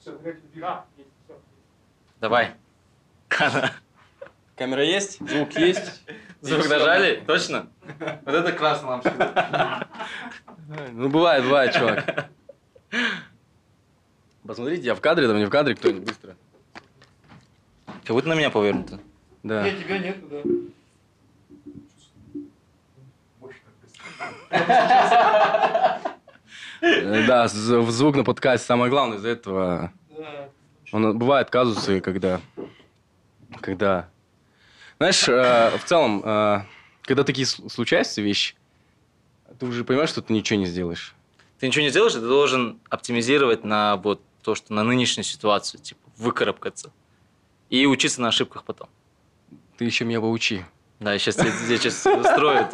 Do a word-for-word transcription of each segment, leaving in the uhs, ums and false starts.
Давай. Камера есть? Звук есть? Звук нажали? Точно? Вот это красная лампочка. Ну, бывает, бывает, чувак. Посмотрите, я в кадре, там не в кадре, кто-нибудь быстро. Как будто на меня повернуто. Да. Нет, тебя нету, да. Да, звук на подкасте самое главное, из-за этого... Он, бывают казусы, когда... Когда... Знаешь, в целом, когда такие случаются вещи, ты уже понимаешь, что ты ничего не сделаешь. Ты ничего не сделаешь, ты должен оптимизировать на вот то, что на нынешнюю ситуацию, типа, выкарабкаться. И учиться на ошибках потом. Ты еще меня поучи. Да, я сейчас тебя сейчас устрою.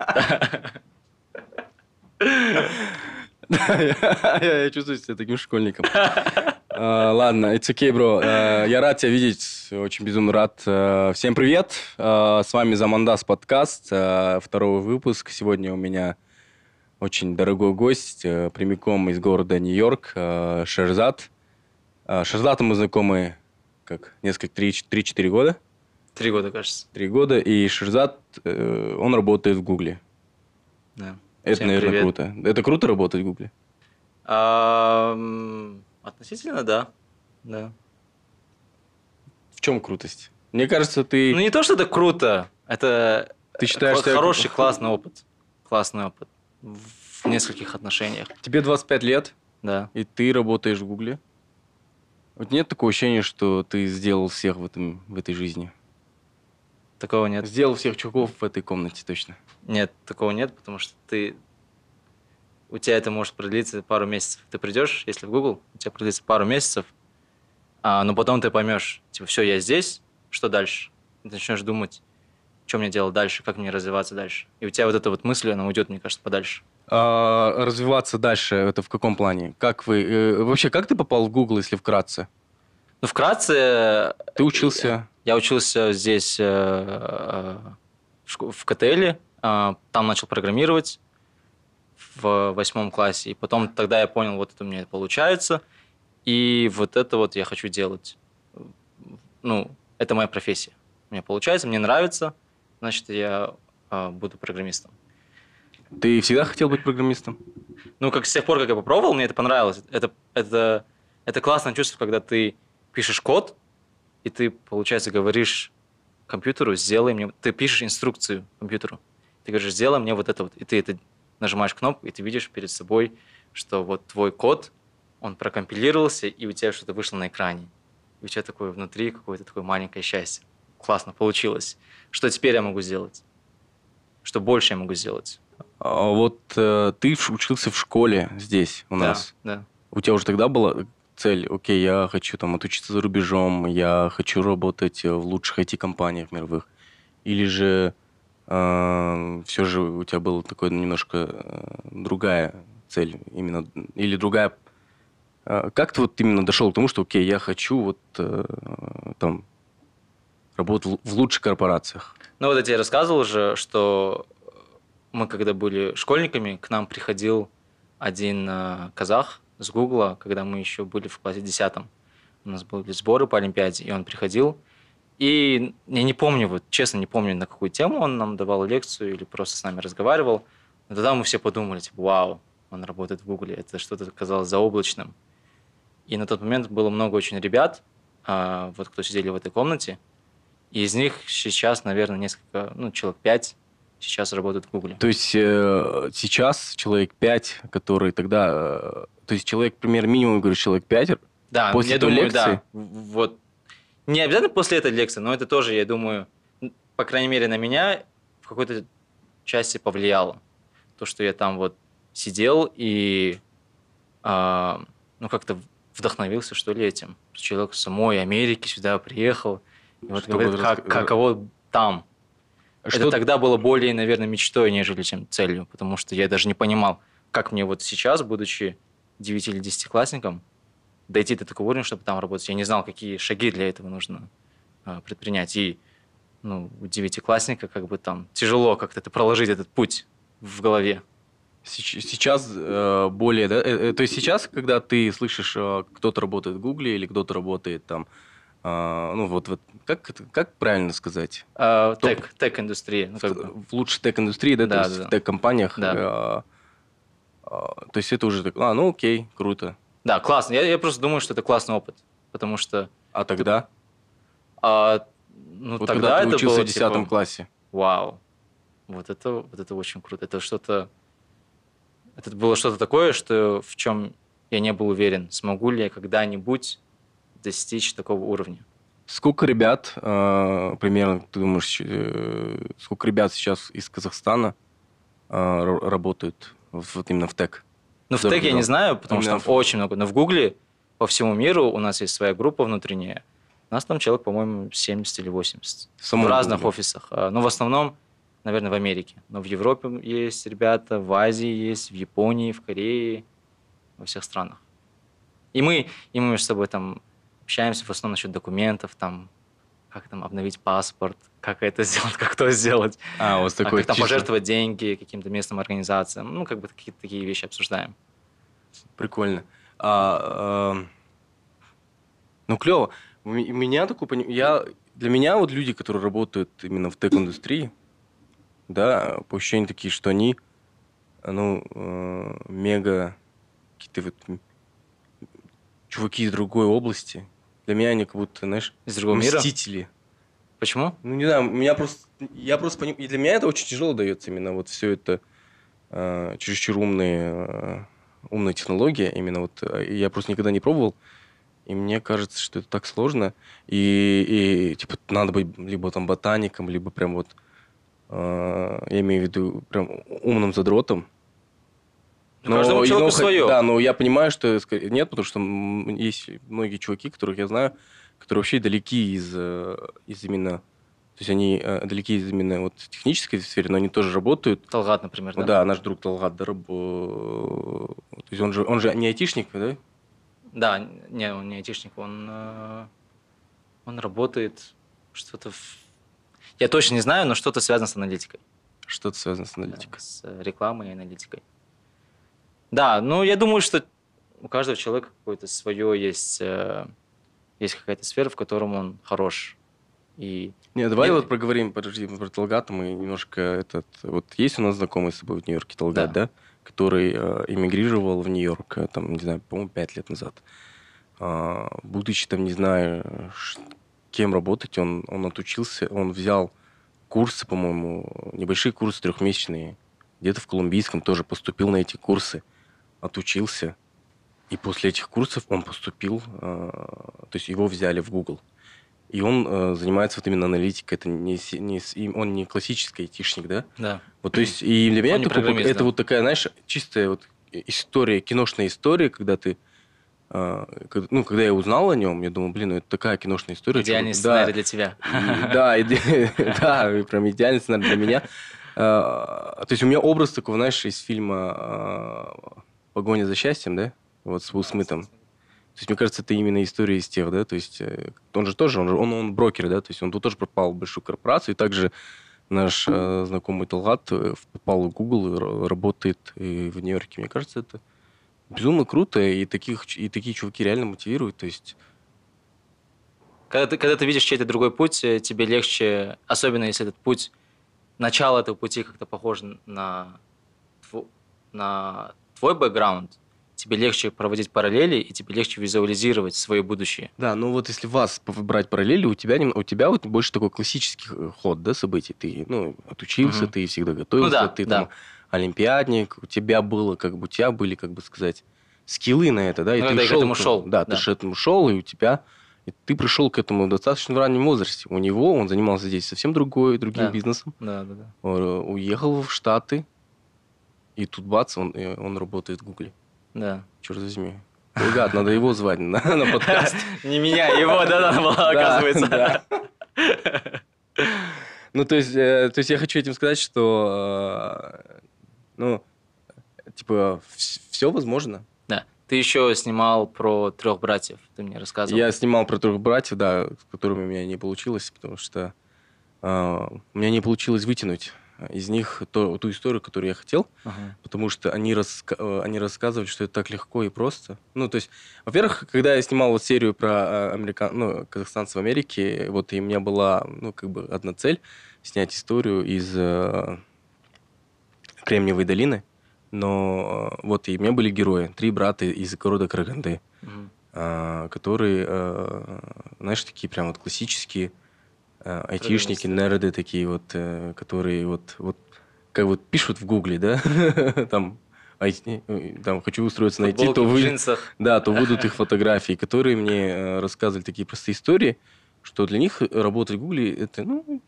Я чувствую себя таким школьником. Ладно, it's okay, bro. Я рад тебя видеть, очень безумно рад. Всем привет, с вами Замандас подкаст, второй выпуск. Сегодня у меня очень дорогой гость, прямиком из города Нью-Йорк, Шерзат. С Шерзатом мы знакомы как несколько, три-четыре года. Три года, кажется. Три года, и Шерзат, он работает в Гугле. Да. Это, Всем наверное, привет. круто. Это круто работать в Гугле? А, относительно, да. Да. В чем крутость? Мне кажется, ты... Ну, не то, что это круто. Это Ты считаешь, хо- что... хороший, классный опыт. Классный опыт. В нескольких отношениях. Тебе двадцать пять лет, Да. и ты работаешь в Гугле. Вот нет такого ощущения, что ты сделал всех в, этом, в этой жизни? Такого нет. Сделал всех чуваков в этой комнате, точно. Нет, такого нет, потому что ты... У тебя это может продлиться пару месяцев. Ты придешь, если в Google, у тебя продлится пару месяцев, а, но потом ты поймешь, типа, все, я здесь, что дальше? Ты начнешь думать, что мне делать дальше, как мне развиваться дальше. И у тебя вот эта вот мысль, она уйдет, мне кажется, подальше. А, развиваться дальше, это в каком плане? Как вы... Э, вообще, как ты попал в Google, если вкратце? Ну, вкратце... Ты учился... Я учился здесь, э, э, в шко- в ка тэ эле, э, там начал программировать в восьмом классе, и потом тогда я понял, вот это у меня получается, и вот это вот я хочу делать. Ну, это моя профессия. У меня получается, мне нравится, значит, я э, буду программистом. Ты всегда хотел быть программистом? Ну, как с тех пор, как я попробовал, мне это понравилось. Это, это, это классное чувство, когда ты пишешь код, и ты, получается, говоришь компьютеру, сделай мне... Ты пишешь инструкцию компьютеру. Ты говоришь, сделай мне вот это вот. И ты это нажимаешь кнопку, и ты видишь перед собой, что вот твой код, он прокомпилировался, и у тебя что-то вышло на экране. И у тебя такое внутри какое-то такое маленькое счастье. Классно, получилось. Что теперь я могу сделать? Что больше я могу сделать? А вот э, ты в- учился в школе здесь у нас. Да, да. У тебя уже тогда была цель, окей, я хочу там отучиться за рубежом, я хочу работать в лучших ай ти-компаниях мировых? Или же э, все же у тебя была такая немножко э, другая цель, именно, или другая... э, как ты вот именно дошел к тому, что, окей, я хочу вот э, там работать в лучших корпорациях? Ну вот я тебе рассказывал уже, что мы когда были школьниками, к нам приходил один э, казах с Гугла, когда мы еще были в классе десятом. У нас были сборы по Олимпиаде, и он приходил. И я не помню, вот честно не помню, на какую тему он нам давал лекцию или просто с нами разговаривал. Но тогда мы все подумали, типа, вау, он работает в Гугле, это что-то казалось заоблачным. И на тот момент было много очень ребят, э, вот кто сидели в этой комнате, и из них сейчас, наверное, несколько, ну, человек пять сейчас работают в Гугле. То есть э, сейчас человек пять, который тогда... э, то есть человек, пример минимум, говоришь, человек пять, Да, после я той думаю, лекции? да. В- Вот. Не обязательно после этой лекции, но это тоже, я думаю, н- по крайней мере, на меня в какой-то части повлияло. То, что я там вот сидел и а, ну, как-то вдохновился, что ли, этим. Человек с самой Америки сюда приехал. И вот Чтобы говорит, как, раска- каково там. Что- Это тогда было более, наверное, мечтой, нежели чем целью, потому что я даже не понимал, как мне вот сейчас, будучи девяти- или десятиклассником, дойти до такого уровня, чтобы там работать. Я не знал, какие шаги для этого нужно а, предпринять. И ну, у девятиклассника как бы там тяжело как-то это проложить этот путь в голове. Сеч- Сейчас э, более, да? Э, э, То есть сейчас, когда ты слышишь, э, кто-то работает в Гугле или кто-то работает там, а, ну вот, вот как, это- как правильно сказать? А, Топ Тек, тек-индустрия, ну в, как бы. в лучшей тек-индустрии, да, то Да, есть да, в да. тек-компаниях, Да. э, а, то есть это уже так, а, ну окей, круто. Да, классно. Я, я просто думаю, что это классный опыт, потому что А ты- тогда, а, ну, вот когда тогда ты это учился было в десятом типа, классе, вау, вот это, вот это очень круто. Это что-то, это было что-то такое, что в чем я не был уверен, смогу ли я когда-нибудь достичь такого уровня. сколько ребят, э, примерно, ты думаешь, э, сколько ребят сейчас из Казахстана э, р- работают в- вот именно в тек Ну, в за тег я не рубежом? знаю, потому что Именно там в- очень много. Но в Гугле по всему миру у нас есть своя группа внутренняя. У нас там человек, по-моему, семьдесят или восемьдесят. в В самом разных Гугле. офисах. А, Ну, в основном, наверное, в Америке. Но в Европе есть ребята, в Азии есть, в Японии, в Корее, во всех странах. И мы, и мы между собой там общаемся в основном насчет документов, там, как там обновить паспорт, как это сделать, как то сделать, А, у вас а такой как там чисто пожертвовать деньги каким-то местным организациям. Ну, как бы какие-то такие вещи обсуждаем. прикольно. А, эм, ну, клево. У ме- у меня такой, пони- я, для меня вот люди, которые работают именно в тек-индустрии, да, по ощущениям такие, что они, ну, э, мега какие-то вот м- чуваки из другой области. Для меня они как будто, знаешь, Из другого мира. мстители. Почему? Ну, не знаю, у меня просто, я просто поним... И для меня это очень тяжело дается именно вот все это э, чересчур умные, э, умная технология. Именно вот э, я просто никогда не пробовал. И мне кажется, что это так сложно. И, и типа надо быть либо там ботаником, либо прям вот, э, я имею в виду, прям умным задротом. Ну, каждому Но, и- но, человеку хо- свое. да, но я понимаю, что ска- нет, потому что м, есть многие чуваки, которых я знаю, которые вообще далеки из, э, из именно... То есть они э, далеки из именно вот технической сферы, но они тоже работают. Талгат, например, Ну да? да, наш друг Талгат Дараб, э, то есть он же, он же не айтишник, да? Да, не, он не айтишник, он, э, он работает что-то в... Я точно не знаю, но что-то связано с аналитикой. Что-то связано с Да, аналитикой. с рекламой и аналитикой. Да, ну я думаю, что у каждого человека какое-то свое есть, э, есть какая-то сфера, в котором он хорош. И Не, давай не- вот проговорим, подожди, про Талгата. Мы немножко этот... Вот есть у нас знакомый с тобой в Нью-Йорке Талгат, да, да? Который э, эмигрировал в Нью-Йорк, э, там, не знаю, по-моему, пять лет назад. А, будучи там, не знаю, ш- кем работать, он, он отучился, он взял курсы, по-моему, небольшие курсы трехмесячные. Где-то в Колумбийском тоже поступил на эти курсы, отучился. И после этих курсов он поступил, э, то есть его взяли в Google. И он э, занимается вот именно аналитикой. Это не, си- не с- и он не классический айтишник, да? да. Вот, то есть, и для меня Он не это, такой- программист, это да. вот такая, знаешь, чистая вот история, киношная история, когда ты, э, как- ну, когда я узнал о нем, я думал, блин, ну это такая киношная история. Идеальный чувак. сценарий Да, для тебя. и- да, иде- да, и прям идеальный сценарий для меня. А, То есть у меня образ такой, знаешь, из фильма а, «Погоня за счастьем», да? Вот с Уилл Смитом. То есть, мне кажется, это именно история из тех, да, то есть э, он же тоже, он, же- он, он брокер, да, то есть он тут тоже попал в большую корпорацию, и также наш э, знакомый Талгат э, попал в Google и ра- работает и в Нью-Йорке. Мне кажется, это безумно круто, и, таких, ч- и такие чуваки реально мотивируют, то есть, Когда ты, когда ты видишь чей-то другой путь, э, тебе легче, особенно если этот путь, начало этого пути как-то похоже на, тво- на твой бэкграунд, тебе легче проводить параллели, и тебе легче визуализировать свое будущее. да, ну вот если вас п- брать параллели, у тебя, нем- у тебя вот больше такой классический э, ход, да, событий, ты, ну, отучился, Мгм. ты всегда Ну готовился, да, ты да. там олимпиадник, у тебя было, как бы, у тебя были, как бы сказать, скиллы на это, да, и Ну, ты когда я к шел, этому шел, да, ты да. же к этому шел, и у тебя, и ты пришел к этому достаточно в раннем возрасте. У него, он занимался здесь совсем другой, другим Да. бизнесом, Да, да, да. э, уехал в Штаты, и тут бац, он, э, он работает в Гугле. Да. Черт возьми. Ребят, надо его звать на, на подкаст. Не меня, его, да, надо было, Да, оказывается. да. Ну, то есть, э, то есть я хочу этим сказать, что, э, ну, типа, все возможно. Да. Ты еще снимал про трех братьев, ты мне рассказывал. Я снимал про трех братьев, да, с которыми у меня не получилось, потому что э, у меня не получилось вытянуть из них то, ту историю, которую я хотел, Ага. потому что они, раска- они рассказывали, что это так легко и просто. Ну, то есть, во-первых, когда я снимал вот серию про американ... ну, казахстанцев в Америке, вот и у меня была, ну, как бы одна цель — снять историю из э, Кремниевой долины, но э, вот и у меня были герои, три брата из города Караганды, Мгм. а, которые, э, знаешь, такие прям вот классические э, айтишники, Программисты. нерды такие вот, э, которые вот, вот как вот пишут в Гугле, да, там, ай ти, э, там хочу устроиться на ай ти, Футболки то в вы, джинсах. да, то выйдут их фотографии, которые мне э, рассказывали такие простые истории, что для них работать в Гугле это, ну,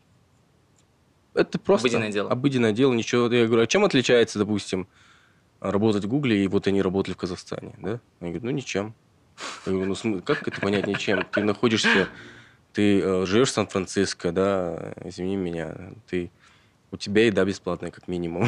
это просто Обыденное дело. обыденное дело, ничего. Я говорю, а чем отличается, допустим, работать в Гугле, и вот они работали в Казахстане, да? Они говорят, ну, ничем. Я говорю, ну, см- как это понять ничем? Ты находишься, ты э, живешь в Сан-Франциско, да, извини меня, ты, у тебя еда бесплатная, как минимум.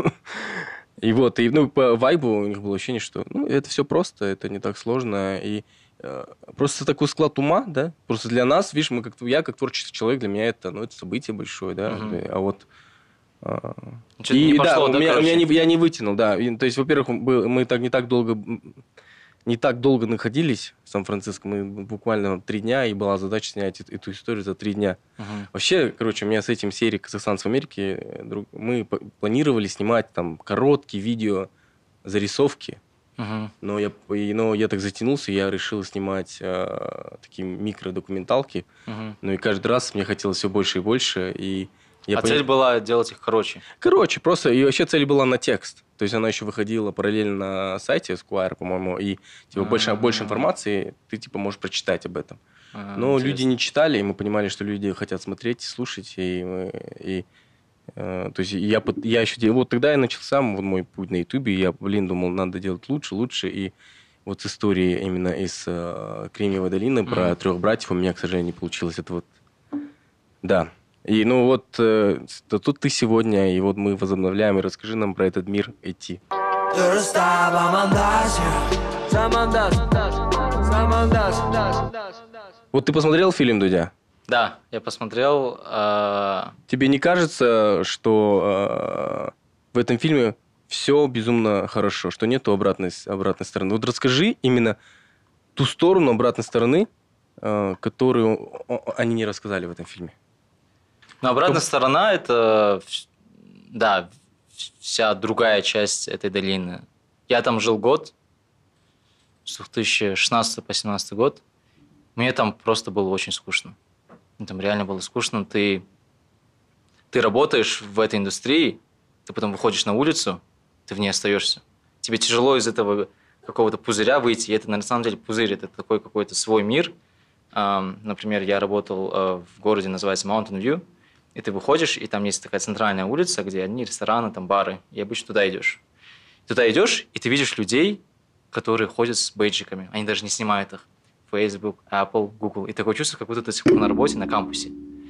И вот, и, ну, по вайбу у них было ощущение, что, ну, это все просто, это не так сложно, и э, просто такой склад ума, да, просто для нас, видишь, мы как, я как творческий человек, для меня это, ну, это событие большое, да, Мгм. а вот а, Что-то не и да, пошло, у да, меня, у меня короче? не, я не вытянул, да. И, то есть, во-первых, был- мы так не так долго м, не так долго находились в Сан-Франциско. Мы буквально три дня, и была задача снять эт- эту историю за три дня. Мгм. Вообще, короче, у меня с этим серией «Казахстанцев в Америке» э, друг- мы п- планировали снимать там короткие видео, зарисовки, Мгм. но я, и- но я так затянулся, и я решил снимать э, такие микродокументалки. Мгм. Ну и каждый раз мне хотелось все больше и больше, и я А понял. цель была делать их короче. Короче, просто и вообще цель была на текст. То есть она еще выходила параллельно на сайте Squire, по-моему, и типа больше, больше А, информации ты типа можешь прочитать об этом. а, Но люди интересно. не читали, и мы понимали, что люди хотят смотреть, слушать, и, мы- и э, то есть я, пот- я еще делал, вот тогда я начался вот мой путь на Ютубе, и я, блин, думал, надо делать лучше, лучше, и вот с историей именно из э, Кремниевой долины про Мгм. трех братьев у меня, к сожалению, не получилось. Это вот, да. И ну вот э, с- то тут ты сегодня, и вот мы возобновляем, и расскажи нам про этот мир ай ти. Вот ты посмотрел фильм «Дудя»? Да, я посмотрел. а, Тебе не кажется, что э, в этом фильме все безумно хорошо, что нету обратной, с- обратной стороны? Вот расскажи именно ту сторону обратной стороны, э, которую о- о- они не рассказали в этом фильме. Но обратная Чтоб- сторона – это, вс- да, в- вся другая часть этой долины. Я там жил год, с две тысячи шестнадцатого по две тысячи семнадцатый год. Мне там просто было очень скучно. Мне там реально было скучно. Ты, ты работаешь в этой индустрии, ты потом выходишь на улицу, ты в ней остаешься. Тебе тяжело из этого какого-то пузыря выйти. И это на самом деле пузырь, это такой какой-то свой мир. Ам, Например, я работал э, в городе, называется Mountain View, и ты выходишь, и там есть такая центральная улица, где одни рестораны, там бары, и обычно туда идешь. Туда идешь, и ты видишь людей, которые ходят с бейджиками, они даже не снимают их. Facebook, Apple, Google. И такое чувство, как будто ты до сих пор на работе, на кампусе.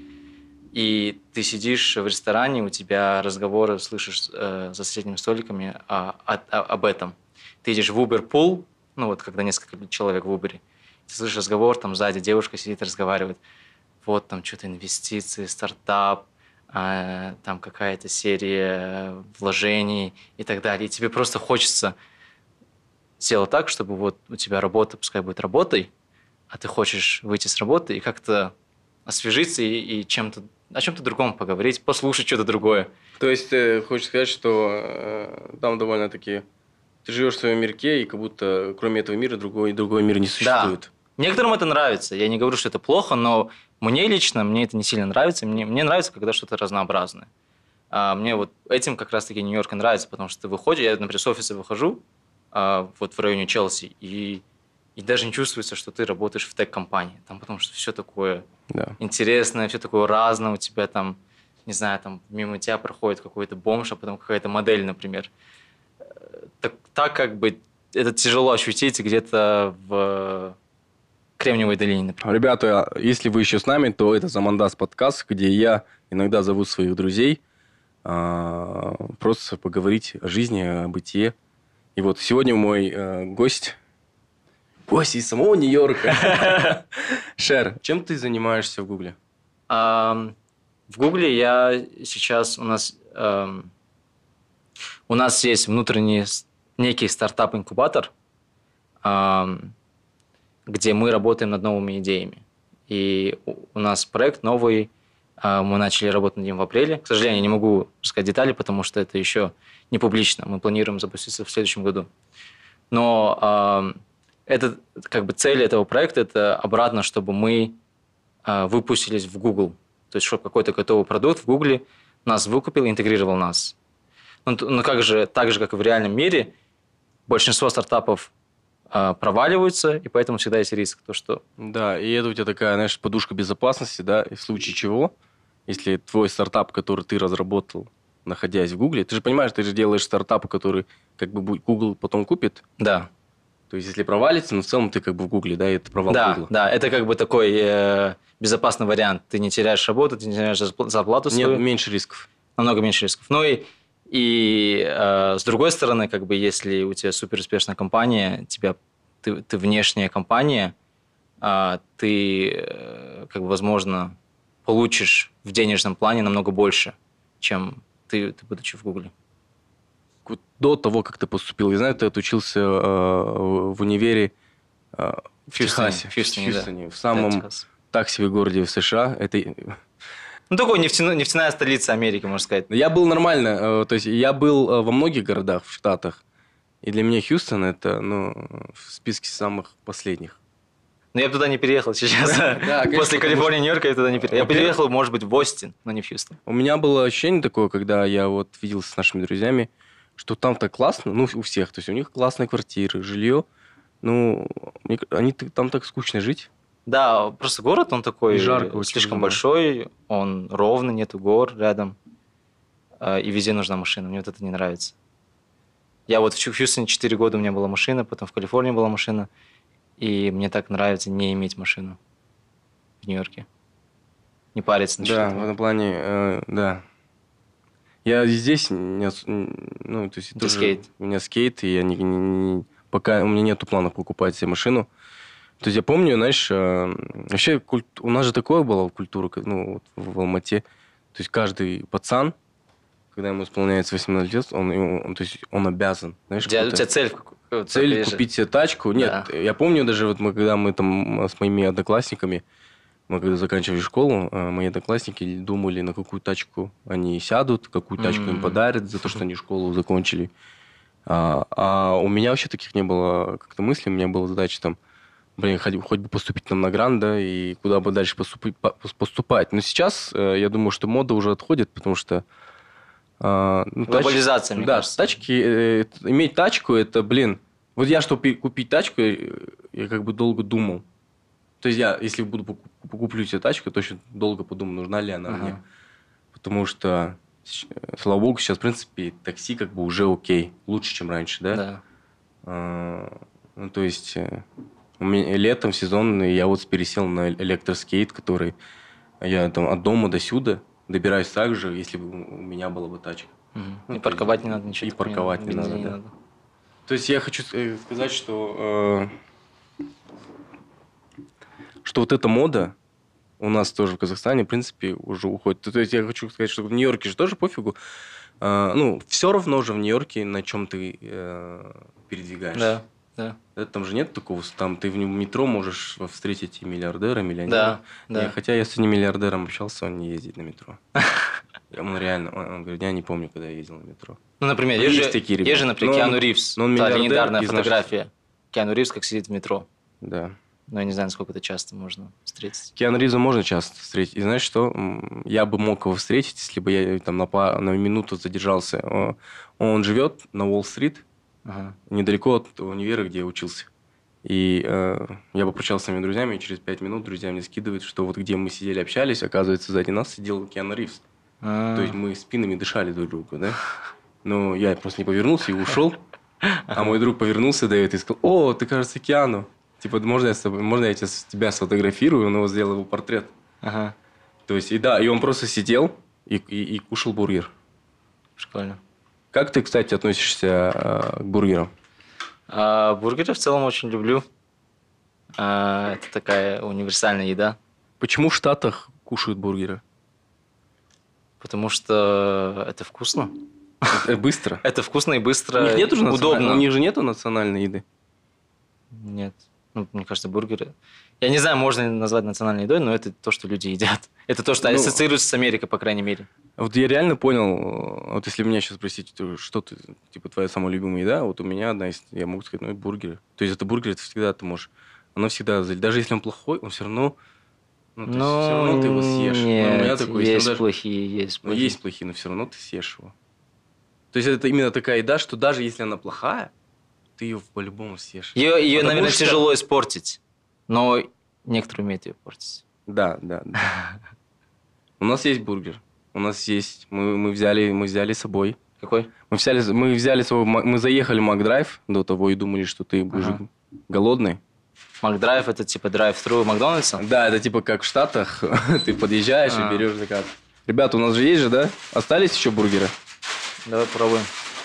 И ты сидишь в ресторане, у тебя разговоры, слышишь э, за соседними столиками а, а- а- об этом. Ты идешь в Uber Pool, ну вот когда несколько человек в Uber, ты слышишь разговор, там сзади девушка сидит и разговаривает. Вот там что-то инвестиции, стартап, а, там какая-то серия вложений и так далее. И тебе просто хочется сделать так, чтобы вот у тебя работа, пускай будет работой, а ты хочешь выйти с работы и как-то освежиться и, и чем-то, о чем-то другом поговорить, послушать что-то другое. То есть ты хочешь сказать, что э, там довольно-таки ты живешь в своем мирке, и как будто кроме этого мира другой, другой мир не Да. существует. Некоторым это нравится. Я не говорю, что это плохо, но мне лично, мне это не сильно нравится. Мне, мне нравится, когда что-то разнообразное. А мне вот этим как раз-таки Нью-Йорк и нравится, потому что ты выходишь, я, например, с офиса выхожу, а, вот в районе Челси, и, и даже не чувствуется, что ты работаешь в тек-компании. Там потому что все такое Да. интересное, все такое разное. У тебя там, не знаю, там мимо тебя проходит какой-то бомж, а потом какая-то модель, например. Так, так как бы это тяжело ощутить где-то в Кремниевой долине, например. Ребята, если вы еще с нами, то это Замандас подкаст, где я иногда зову своих друзей а, просто поговорить о жизни, о бытие. И вот сегодня мой э, гость, гость из самого Нью-Йорка. Шер, чем ты занимаешься в Гугле? А, в Гугле я сейчас, у нас эм, у нас есть внутренний с- некий стартап-инкубатор, эм, где мы работаем над новыми идеями. И у у нас проект новый, э, мы начали работать над ним в апреле. К сожалению, не могу сказать детали, потому что это еще не публично. Мы планируем запуститься в следующем году. Но эм, это, как бы цель этого проекта – это обратно, чтобы мы э, выпустились в Google. То есть, чтобы какой-то готовый продукт в Google нас выкупил, интегрировал нас. Ну, т- ну как же, так же, как и в реальном мире, большинство стартапов э, проваливаются, и поэтому всегда есть риск, то, что Да, и это у тебя такая, знаешь, подушка безопасности, да, и в случае чего, если твой стартап, который ты разработал, находясь в Гугле, ты же понимаешь, ты же делаешь стартап, который как бы будет- Google потом купит, да, то есть если провалится, но в целом ты как бы в Гугле, да, и это провал да, Гугла. да, это как бы такой э, безопасный вариант. Ты не теряешь работу, ты не теряешь зарпл- зарплату Нет, свою, меньше рисков. намного меньше рисков. Ну и, и э, с другой стороны, как бы, если у тебя супер успешная компания, тебя, ты, ты внешняя компания, а, ты, э, как бы, возможно, получишь в денежном плане намного больше, чем ты, ты будучи в Гугле. Вот до того, как ты поступил, я знаю, ты отучился э, в универе э, в В Хьюстоне, Техасе, в Хьюстоне, да. в Да, самом Техас. так себе городе в США. Это Ну, такой нефтяной, нефтяная столица Америки, можно сказать. я был нормально, э, то есть я был э, во многих городах в Штатах, и для меня Хьюстон это, ну, в списке самых последних. Но я бы туда не переехал сейчас. Да, конечно, После потому Калифорнии, Нью-Йорка я туда не переехал. Я Во-первых- переехал, может быть, в Остин, но не в Хьюстон. У меня было ощущение такое, когда я вот виделся с нашими друзьями, что там так классно, ну, у всех, то есть у них классные квартиры, жилье, ну, мне ка- они т- там так скучно жить. Да, просто город, он такой И жарко очень слишком много. большой, он ровный, нету гор рядом, э, и везде нужна машина. Мне вот это не нравится. Я вот в Хью- Хьюстоне четыре года у меня была машина, потом в Калифорнии была машина, и мне так нравится не иметь машину в Нью-Йорке. Не париться насчет Да, в этого. этом плане, э, да. Я и здесь не ос- н- ну, то есть Ты тоже скейт. у меня скейт, и я не, не- не- пока у меня нету планов покупать себе машину. То есть я помню, знаешь, э, вообще культ- у нас же такое было культура, как, ну, вот в Алмате. То есть каждый пацан, когда ему исполняется восемнадцать лет, он, ему- он, то есть он обязан, У знаешь, тебя, у какую-то тебя цель в какую- вот цель такая же. купить себе тачку. Нет, Да. я помню даже, вот мы, когда мы там с моими одноклассниками, мы когда заканчивали школу, э, мои одноклассники думали, на какую тачку они сядут, какую тачку им М. подарят за то, что они школу закончили. А, а у меня вообще таких не было как-то мыслей. У меня была задача там, блин, хоть, хоть бы поступить там на грант, да, и куда бы дальше поступить, по- поступать. Но сейчас э, я думаю, что мода уже отходит, потому что а, ну, тач- Глобализация, мне да, кажется. тачки, э, это- иметь тачку, это, блин, вот я, чтобы купить тачку, я, я как бы долго думал. То есть я, если буду покуп- покуплю себе тачку, то еще долго подумаю, нужна ли она Ага. мне. Потому что, щ- э, слава богу, сейчас, в принципе, такси как бы уже окей. Лучше, чем раньше, да? Да. А, ну, то есть, э, у меня летом сезон я вот пересел на э- электроскейт, который я там от дома до сюда добираюсь так же, если бы у у меня была бы тачка. Мгм. Ну, И то парковать есть, не надо, ничего и такого парковать не бензина надо, да. То есть я хочу э, сказать, что, э, что вот эта мода у нас тоже в Казахстане, в принципе, уже уходит. То есть я хочу сказать, что в Нью-Йорке же тоже пофигу. А, ну, все равно же в Нью-Йорке на чем ты э, передвигаешься. Да, да. Да, там же нет такого, там ты в метро можешь встретить и миллиардера, миллионера. Да, да. Не, хотя я с одним миллиардером общался, он не ездит на метро. Он реально, он, он говорит, я не помню, когда я ездил на метро. Ну, например, Ну, есть, есть же, такие есть же, ребята. например, Но он- Киану Ривз. но он Та миллиардер легендарная из наших- фотография. Киану Ривз, как сидит в метро. Да. Но я не знаю, насколько это часто можно встретить. Киану Ривза можно часто встретить. И знаешь что? М, Я бы мог его встретить, если бы я там на, па- на минуту задержался. О, Он живет на Уолл-стрит, Ага. недалеко от универа, где я учился. И э, я попрощался с своими друзьями, и через пять минут друзья мне скидывают, что вот где мы сидели, общались, оказывается, сзади нас сидел Киану Ривз. А. То есть мы спинами дышали друг другу, да? Но я просто не повернулся и ушел. А мой друг повернулся до этого и сказал, о, ты, кажется, Киану. Типа, можно я, с тобой, можно я тебя, с- тебя сфотографирую? Он его сделал его портрет. Ага. То есть, и да, и он просто сидел и, и, и кушал бургер. Прикольно. Как ты, кстати, относишься э, к бургерам? А, бургеры в целом очень люблю. А, это такая универсальная еда. Почему в Штатах кушают бургеры? Потому что это вкусно. Это быстро. Это вкусно и У быстро, них нету же национа- удобно. У них же нету национальной еды. Нет. Ну, мне кажется, бургеры... Я не знаю, можно ли назвать национальной едой, но это то, что люди едят. Это то, что Ну, ассоциируется с Америкой, по крайней мере. Вот я реально понял, вот если меня сейчас спросить, то что ты, типа, твоя самая любимая еда, вот у меня одна из, я могу сказать, ну, это бургеры. То есть это бургер, это всегда ты можешь, оно всегда, за- даже если он плохой, он все равно, ну, то есть Ну, все равно ты его съешь. Ну, у меня нет, такое, если он есть даже- плохие, есть ну, плохие. есть плохие, но все равно ты съешь его. То есть это именно такая еда, что даже если она плохая, ты ее по-любому съешь. Ее, ее Потому наверное, что- тяжело испортить, но некоторые умеют ее портить. Да, да, да. У нас есть бургер. У нас есть. Мы, мы взяли, мы взяли с собой. Какой? Мы взяли, мы взяли с собой. Мы заехали в Макдрайв до того и думали, что ты будешь Ага. голодный. Макдрайв это типа драйв-тру Макдональдса? Да, это типа как в Штатах. Ты подъезжаешь А. и берешь заказ. Ребята, у нас же есть же, да? Остались еще бургеры? Давай попробуем.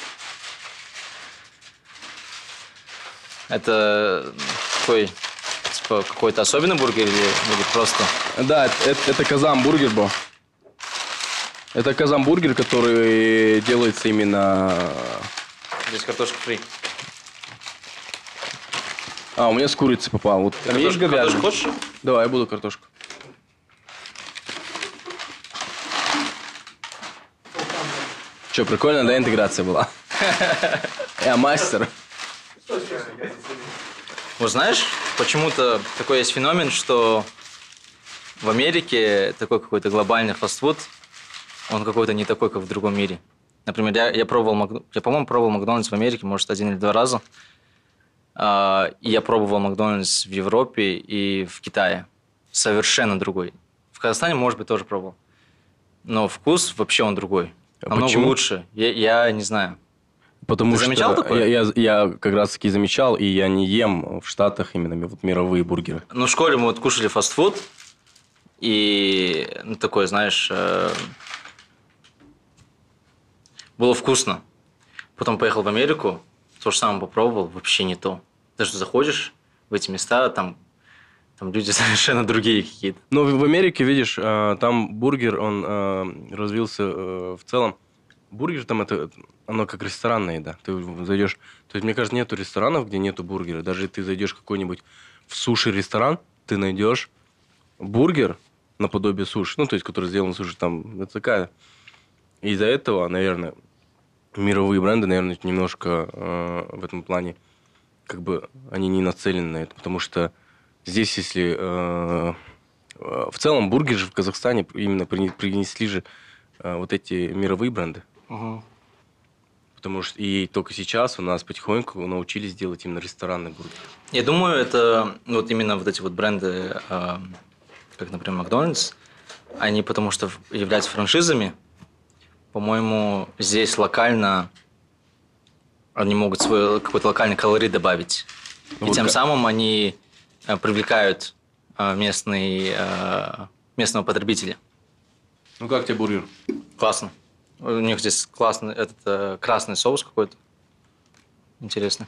Это какой? Типа какой-то особенный бургер или, или просто? Да, это, это, это Казан бургер был. Это Казан бургер, который делается именно... Здесь картошка фри. А, у меня с курицей попал. Вот там есть Картошку, говядина? картошку хочешь? Давай, я буду картошку. Че, прикольно, да, интеграция была? Я мастер. Вот знаешь, почему-то такой есть феномен, что в Америке такой какой-то глобальный фастфуд, он какой-то не такой, как в другом мире. Например, я, я пробовал, Мак- я, по-моему, пробовал Макдональдс в Америке, может, один или два раза. А, и я пробовал Макдональдс в Европе и в Китае. Совершенно другой. В Казахстане, может быть, тоже пробовал. Но вкус вообще он другой. А Намного почему? лучше. Я, я не знаю. Потому Ты что замечал такое? Я, я, я как раз таки замечал, и я не ем в Штатах именно ми- вот мировые бургеры. Ну, в школе мы вот кушали фастфуд, и ну, такое, знаешь, э, было вкусно. Потом поехал в Америку, то же самое попробовал, вообще не то. Даже заходишь в эти места, там, там люди совершенно другие какие-то. Но в в Америке, видишь, э, там бургер, он э, развился э, в целом. Бургер там это, оно как ресторанная еда. Ты зайдешь, то есть, мне кажется, нету ресторанов, где нету бургера. Даже ты зайдешь в какой-нибудь в суши-ресторан, ты найдешь бургер наподобие суши, ну, то есть, который сделан суши, там, это такая. И из-за этого, наверное, мировые бренды, наверное, немножко э, в этом плане, как бы, они не нацелены на это, потому что здесь, если... э, э, в целом, бургер же в Казахстане именно прине- принесли же э, вот эти мировые бренды. Потому что и только сейчас у нас потихоньку научились делать именно ресторанный бургер. Я думаю, это ну, вот именно вот эти вот бренды, э, как, например, Макдональдс, они потому что в- являются франшизами. По-моему, здесь локально они могут свой какой-то локальный колорит добавить. И Вот тем как- самым они э, привлекают э, местный, э, местного потребителя. Ну, как тебе бургер? Классно. У них здесь классный этот э, красный соус какой-то. Интересно.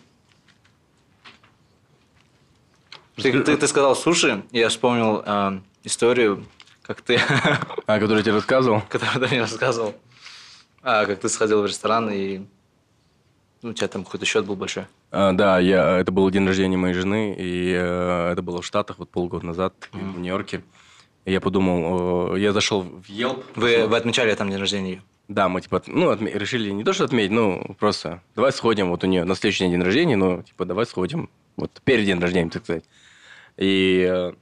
Ты, ты, ты сказал суши, и я вспомнил э, историю, как ты, А, который я тебе рассказывал? которую ты мне рассказывал, а, как ты сходил в ресторан, и ну, у тебя там какой-то счет был большой. А, да, я, это был день рождения моей жены, и э, это было в Штатах вот полгода назад, в Нью-Йорке. И я подумал, э, я зашел в Yelp. Вы, вы отмечали там день рождения ее? Да, мы типа, от- ну, отме- решили не то, что отметить, ну, просто давай сходим, вот у нее на следующий день день рождения, ну, типа, давай сходим, вот перед день рождения, так сказать. И э,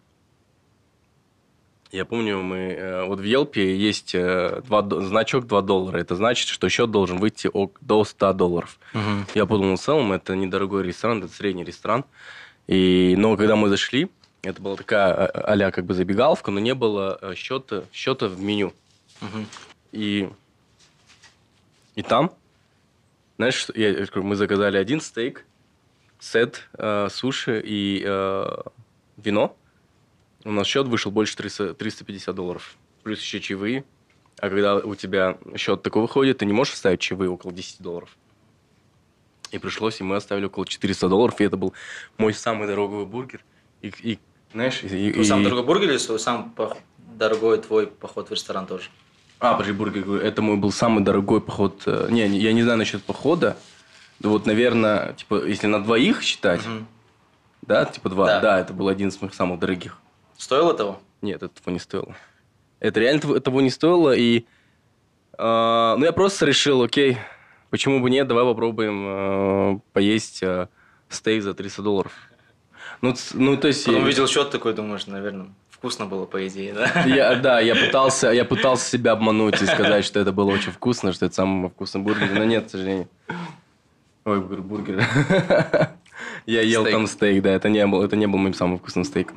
я помню, мы, э, вот в Елпе есть э, два до- значок два доллара, это значит, что счет должен выйти ок- до ста долларов. Я подумал, в целом, это недорогой ресторан, это средний ресторан. И, но когда мы зашли, это была такая а- а-ля как бы забегаловка, но не было э, счета, счета в меню. Мгм. И, и там, знаешь, что- я, я говорю, мы заказали один стейк, сет, э, суши и э, вино. У нас счет вышел больше триста, триста пятьдесят долларов. Плюс еще чаевые. А когда у тебя счет такой выходит, ты не можешь оставить чаевые около десяти долларов. И пришлось, и мы оставили около четырёхсот долларов, и это был мой самый дорогой бургер. И, и, знаешь, и, Твой самый и- дорогой бургер или свой самый пох- дорогой твой поход в ресторан тоже? А, подожди, бургер, говорю, это мой был самый дорогой поход. э, Не, не- я не знаю насчет похода. Да вот, наверное, типа, если на двоих считать, Мгм. да, типа два, Да. да, это был один из моих самых дорогих. Стоило того? Нет, это того не стоило. Это реально того, того не стоило, и... э, ну, я просто решил, окей, почему бы нет, давай попробуем э, поесть э, стейк за триста долларов. Ну, ц- ну, то есть... Потом э, увидел счет такой, думаешь, наверное, вкусно было, по идее, да? Я, да, я пытался, я пытался себя обмануть и сказать, что это было очень вкусно, что это самый вкусный бургер, но нет, к сожалению. Ой, говорю, бургер. Я ел Стейк. там стейк, да, это не был, это не был моим самым вкусным стейком.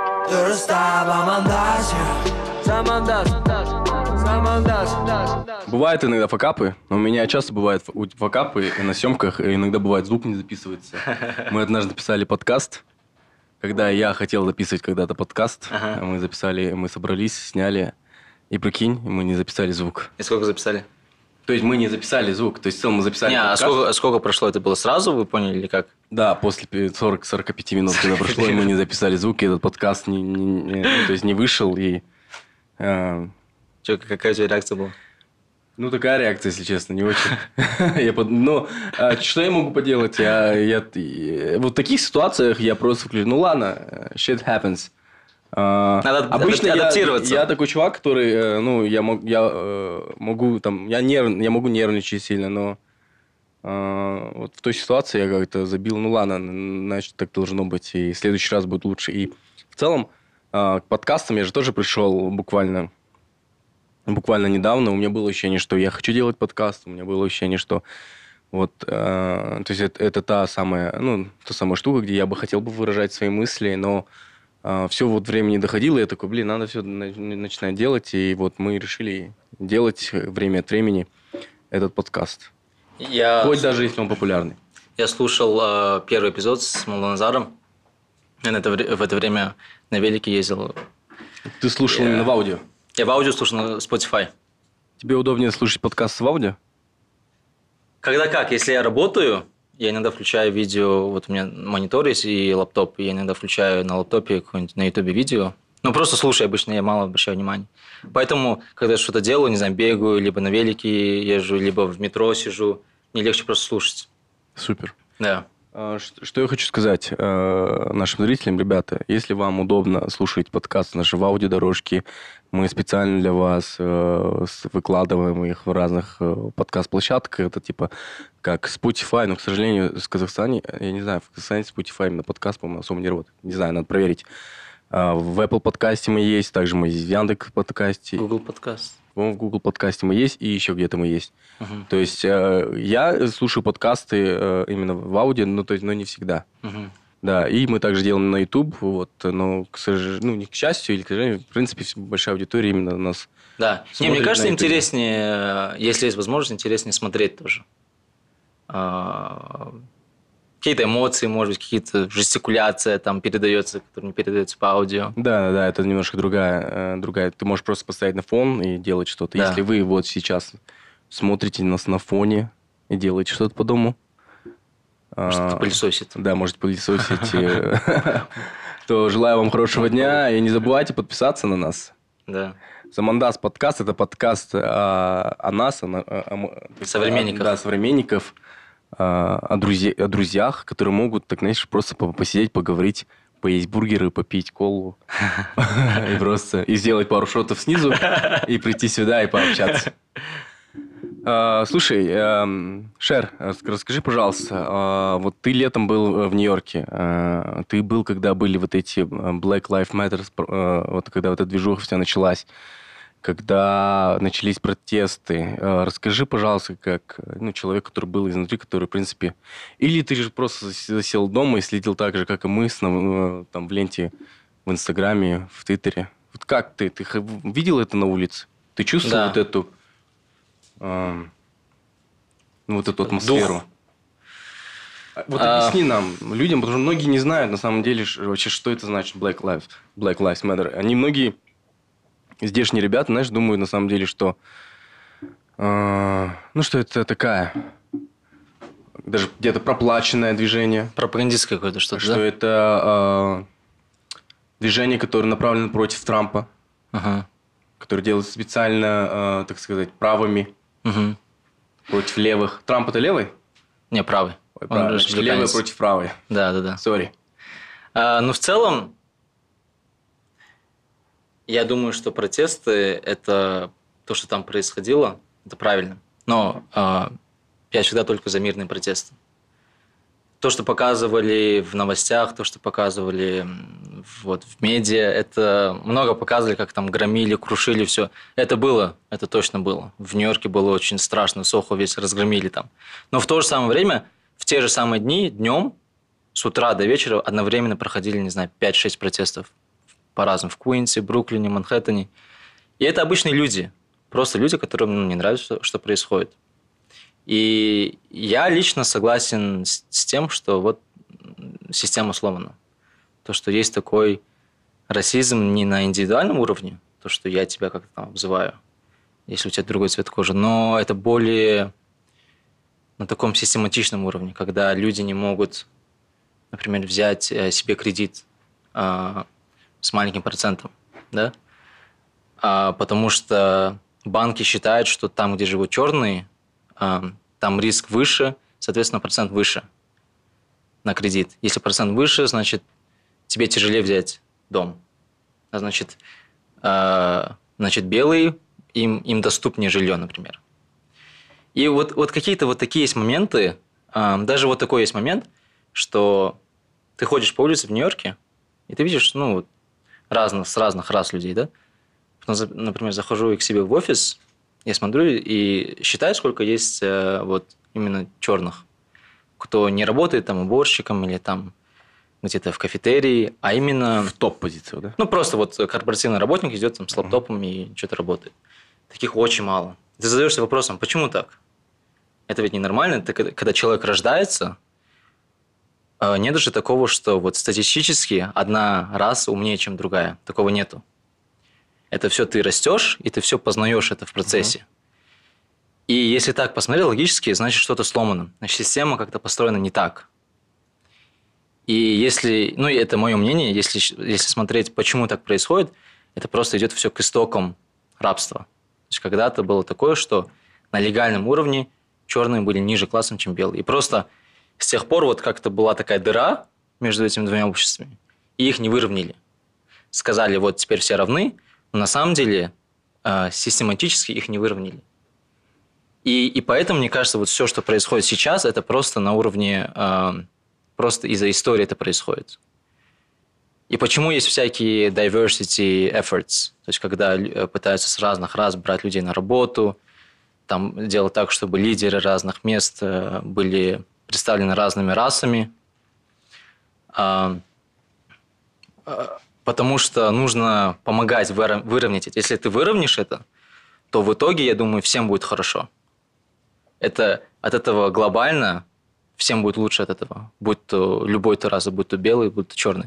Бывают иногда факапы, но у меня часто бывают фа- факапы на съемках, и иногда бывает звук не записывается. Мы однажды писали подкаст, когда я хотел записывать когда-то подкаст, Ага. мы записали, мы собрались, сняли, и прикинь, мы не записали звук. И сколько записали? То есть мы не записали звук, то есть в целом мы записали Не, а подкаст. сколько, а сколько прошло? Это было сразу, вы поняли, или как? Да, после сорок сорок пять минут, когда прошло, и мы не записали звук, и этот подкаст не, не- не- ну, то есть не вышел, и... э, Че, какая у тебя реакция была? ну, такая реакция, если честно, не очень. Я под- Ну, а что я могу поделать? Я, я, и- вот в таких ситуациях я просто включу. Ну, ладно, shit happens. А, Надо обычно адап- я, адаптироваться. я такой чувак, который, э, ну, я, мог, я э, могу там, я, нерв, я могу нервничать сильно, но а, вот в той ситуации я как-то забил, ну, ладно, значит, так должно быть, и в следующий раз будет лучше. И в целом а, к подкастам я же тоже пришел буквально буквально недавно. У меня было ощущение, что я хочу делать подкаст. У меня было ощущение, что вот, э, то есть это, это та самая, ну, та самая штука, где я бы хотел бы выражать свои мысли, но все вот время не доходило, и я такой, блин, надо все начинать делать, и вот мы решили делать время от времени этот подкаст. Я, Хоть даже если он популярный. я слушал э, первый эпизод с Молдоназаром. Я на это, вре- в это время на велике ездил. Ты слушал Я- именно в аудио? Я в аудио слушал на Spotify. Тебе удобнее слушать подкаст в аудио? Когда как, если я работаю, я иногда включаю видео, вот у меня монитор есть и лаптоп, и я иногда включаю на лаптопе какое-нибудь на ютубе видео. Ну, просто слушаю, обычно я мало обращаю внимания. Поэтому, когда я что-то делаю, не знаю, бегаю, либо на велике езжу, либо в метро сижу, мне легче просто слушать. Супер. Да. А, ш- Что я хочу сказать э, нашим зрителям, ребята, если вам удобно слушать подкасты наши в аудиодорожке, мы специально для вас э, с- выкладываем их в разных э, подкаст-площадках. Это типа как Spotify, но, к сожалению, в Казахстане, я не знаю, в Казахстане Spotify именно подкаст, по-моему, особо не работает. Не знаю, надо проверить. А, В Apple подкасте мы есть, также мы есть в Яндекс подкасте, Google подкаст. по-моему, в Google подкасте мы есть, и еще где-то мы есть. Мгм. То есть э, я слушаю подкасты э, именно в аудио, но, то есть, но не всегда. Мгм. Да, и мы также делаем на YouTube, вот, но, к сожалению, ну, не к счастью или к сожалению, в принципе, вс- большая аудитория именно нас... Да. Не, Смотрит мне кажется, на ютубе. интереснее, если есть возможность, интереснее смотреть тоже. А, Какие-то эмоции, может быть, какие-то жестикуляция там передается, которая не передается по аудио. Да, да, да, это немножко другая, э, другая. Ты можешь просто поставить на фон и делать что-то. Да. Если вы вот сейчас смотрите нас на фоне и делаете что-то по дому... Что-то а, пылесосит. Да, может пылесосить. э, То желаю вам хорошего дня. И не забывайте подписаться на нас. Да. Замандас подкаст – это подкаст о, о нас, о, на- о- о м- то есть Современниках. о- да, современников, а, о, друзе- о друзьях, которые могут, так знаешь, просто по- посидеть, поговорить, поесть бургеры, попить колу и просто и сделать пару шотов снизу и прийти сюда и пообщаться. А, Слушай, эм, Шер, рас- расскажи, пожалуйста, а, вот ты летом был э, в Нью-Йорке, а, ты был, когда были вот эти э, Black Lives Matter, э, вот когда вот эта движуха вся началась, когда начались протесты. Э, Расскажи, пожалуйста, как э, ну, человек, который был изнутри, который, в принципе... Или ты же просто зас- засел дома и следил так же, как и мы, с нов- э, там, в ленте, в Инстаграме, в Твиттере. Вот как ты? Ты х- видел это на улице? Ты чувствовал Да. вот эту... эм, ну, вот эту Дух. атмосферу? А, Вот А. объясни нам, людям, потому что многие не знают, на самом деле, ш- вообще, что это значит Black Lives, Black Lives Matter. Они многие... Здешние ребята, знаешь, думают на самом деле, что, э, ну, что это такая, даже где-то проплаченное движение, Пропагандистское какое-то что-то, что да? это э, движение, которое направлено против Трампа, Ага. которые делаются специально, э, так сказать, правыми Мгм. против левых. Трамп это левый? Не, правый. Ой, Он правый. Значит, левый республиканец. против правой. Да, да, да. Сори. А, ну, в целом, я думаю, что протесты – это то, что там происходило, это правильно. Но а, я всегда только за мирные протесты. То, что показывали в новостях, то, что показывали м, вот, в медиа, это много показывали, как там громили, крушили все. Это было, это точно было. В Нью-Йорке было очень страшно, Сохо весь разгромили там. Но в то же самое время, в те же самые дни, днем, с утра до вечера одновременно проходили, не знаю, пять-шесть протестов по-разному. В Куинсе, Бруклине, Манхэттене. И это обычные люди. Просто люди, которым ну, не нравится, что, что происходит. И я лично согласен с, с тем, что вот система сломана. То, что есть такой расизм не на индивидуальном уровне, то, что я тебя как-то там обзываю, если у тебя другой цвет кожи, но это более на таком систематичном уровне, когда люди не могут, например, взять э, себе кредит э, с маленьким процентом, да? А, потому что банки считают, что там, где живут черные, э, там риск выше, соответственно, процент выше на кредит. Если процент выше, значит, тебе тяжелее взять дом. А значит, э, значит белые, им, им доступнее жилье, например. И вот, вот какие-то вот такие есть моменты, э, даже вот такой есть момент, что ты ходишь по улице в Нью-Йорке, и ты видишь, ну, разных, с разных рас людей, да? Потом, например, захожу к себе в офис, я смотрю и считаю, сколько есть э, вот именно черных, кто не работает там уборщиком или там где-то в кафетерии, а именно... В топ-позицию, да? Ну, просто вот корпоративный работник идет там с лаптопом и что-то работает. Таких очень мало. Ты задаешься вопросом, почему так? Это ведь ненормально. Ты, когда человек рождается, нет даже такого, что вот статистически одна раса умнее, чем другая. Такого нету. Это все ты растешь, и ты все познаешь это в процессе. Uh-huh. И если так посмотреть логически, значит, что-то сломано. Значит, система как-то построена не так. И если, ну, это мое мнение, если, если смотреть, почему так происходит, это просто идет все к истокам рабства. То есть когда-то было такое, что на легальном уровне черные были ниже классом, чем белые. И просто с тех пор вот как-то была такая дыра между этими двумя обществами, и их не выровняли. Сказали, вот теперь все равны, но на самом деле э, систематически их не выровняли. И, и поэтому, мне кажется, вот все, что происходит сейчас, это просто на уровне, э, просто из-за истории это происходит. И почему есть всякие diversity efforts, то есть когда пытаются с разных рас брать людей на работу, там делать так, чтобы лидеры разных мест э, были представлены разными расами, э, э, потому что нужно помогать выровнять это. Если ты выровняешь это, то в итоге, я думаю, всем будет хорошо. Это от этого глобально всем будет лучше от этого. Будь то любой то раса, будь то белый, будь то черный.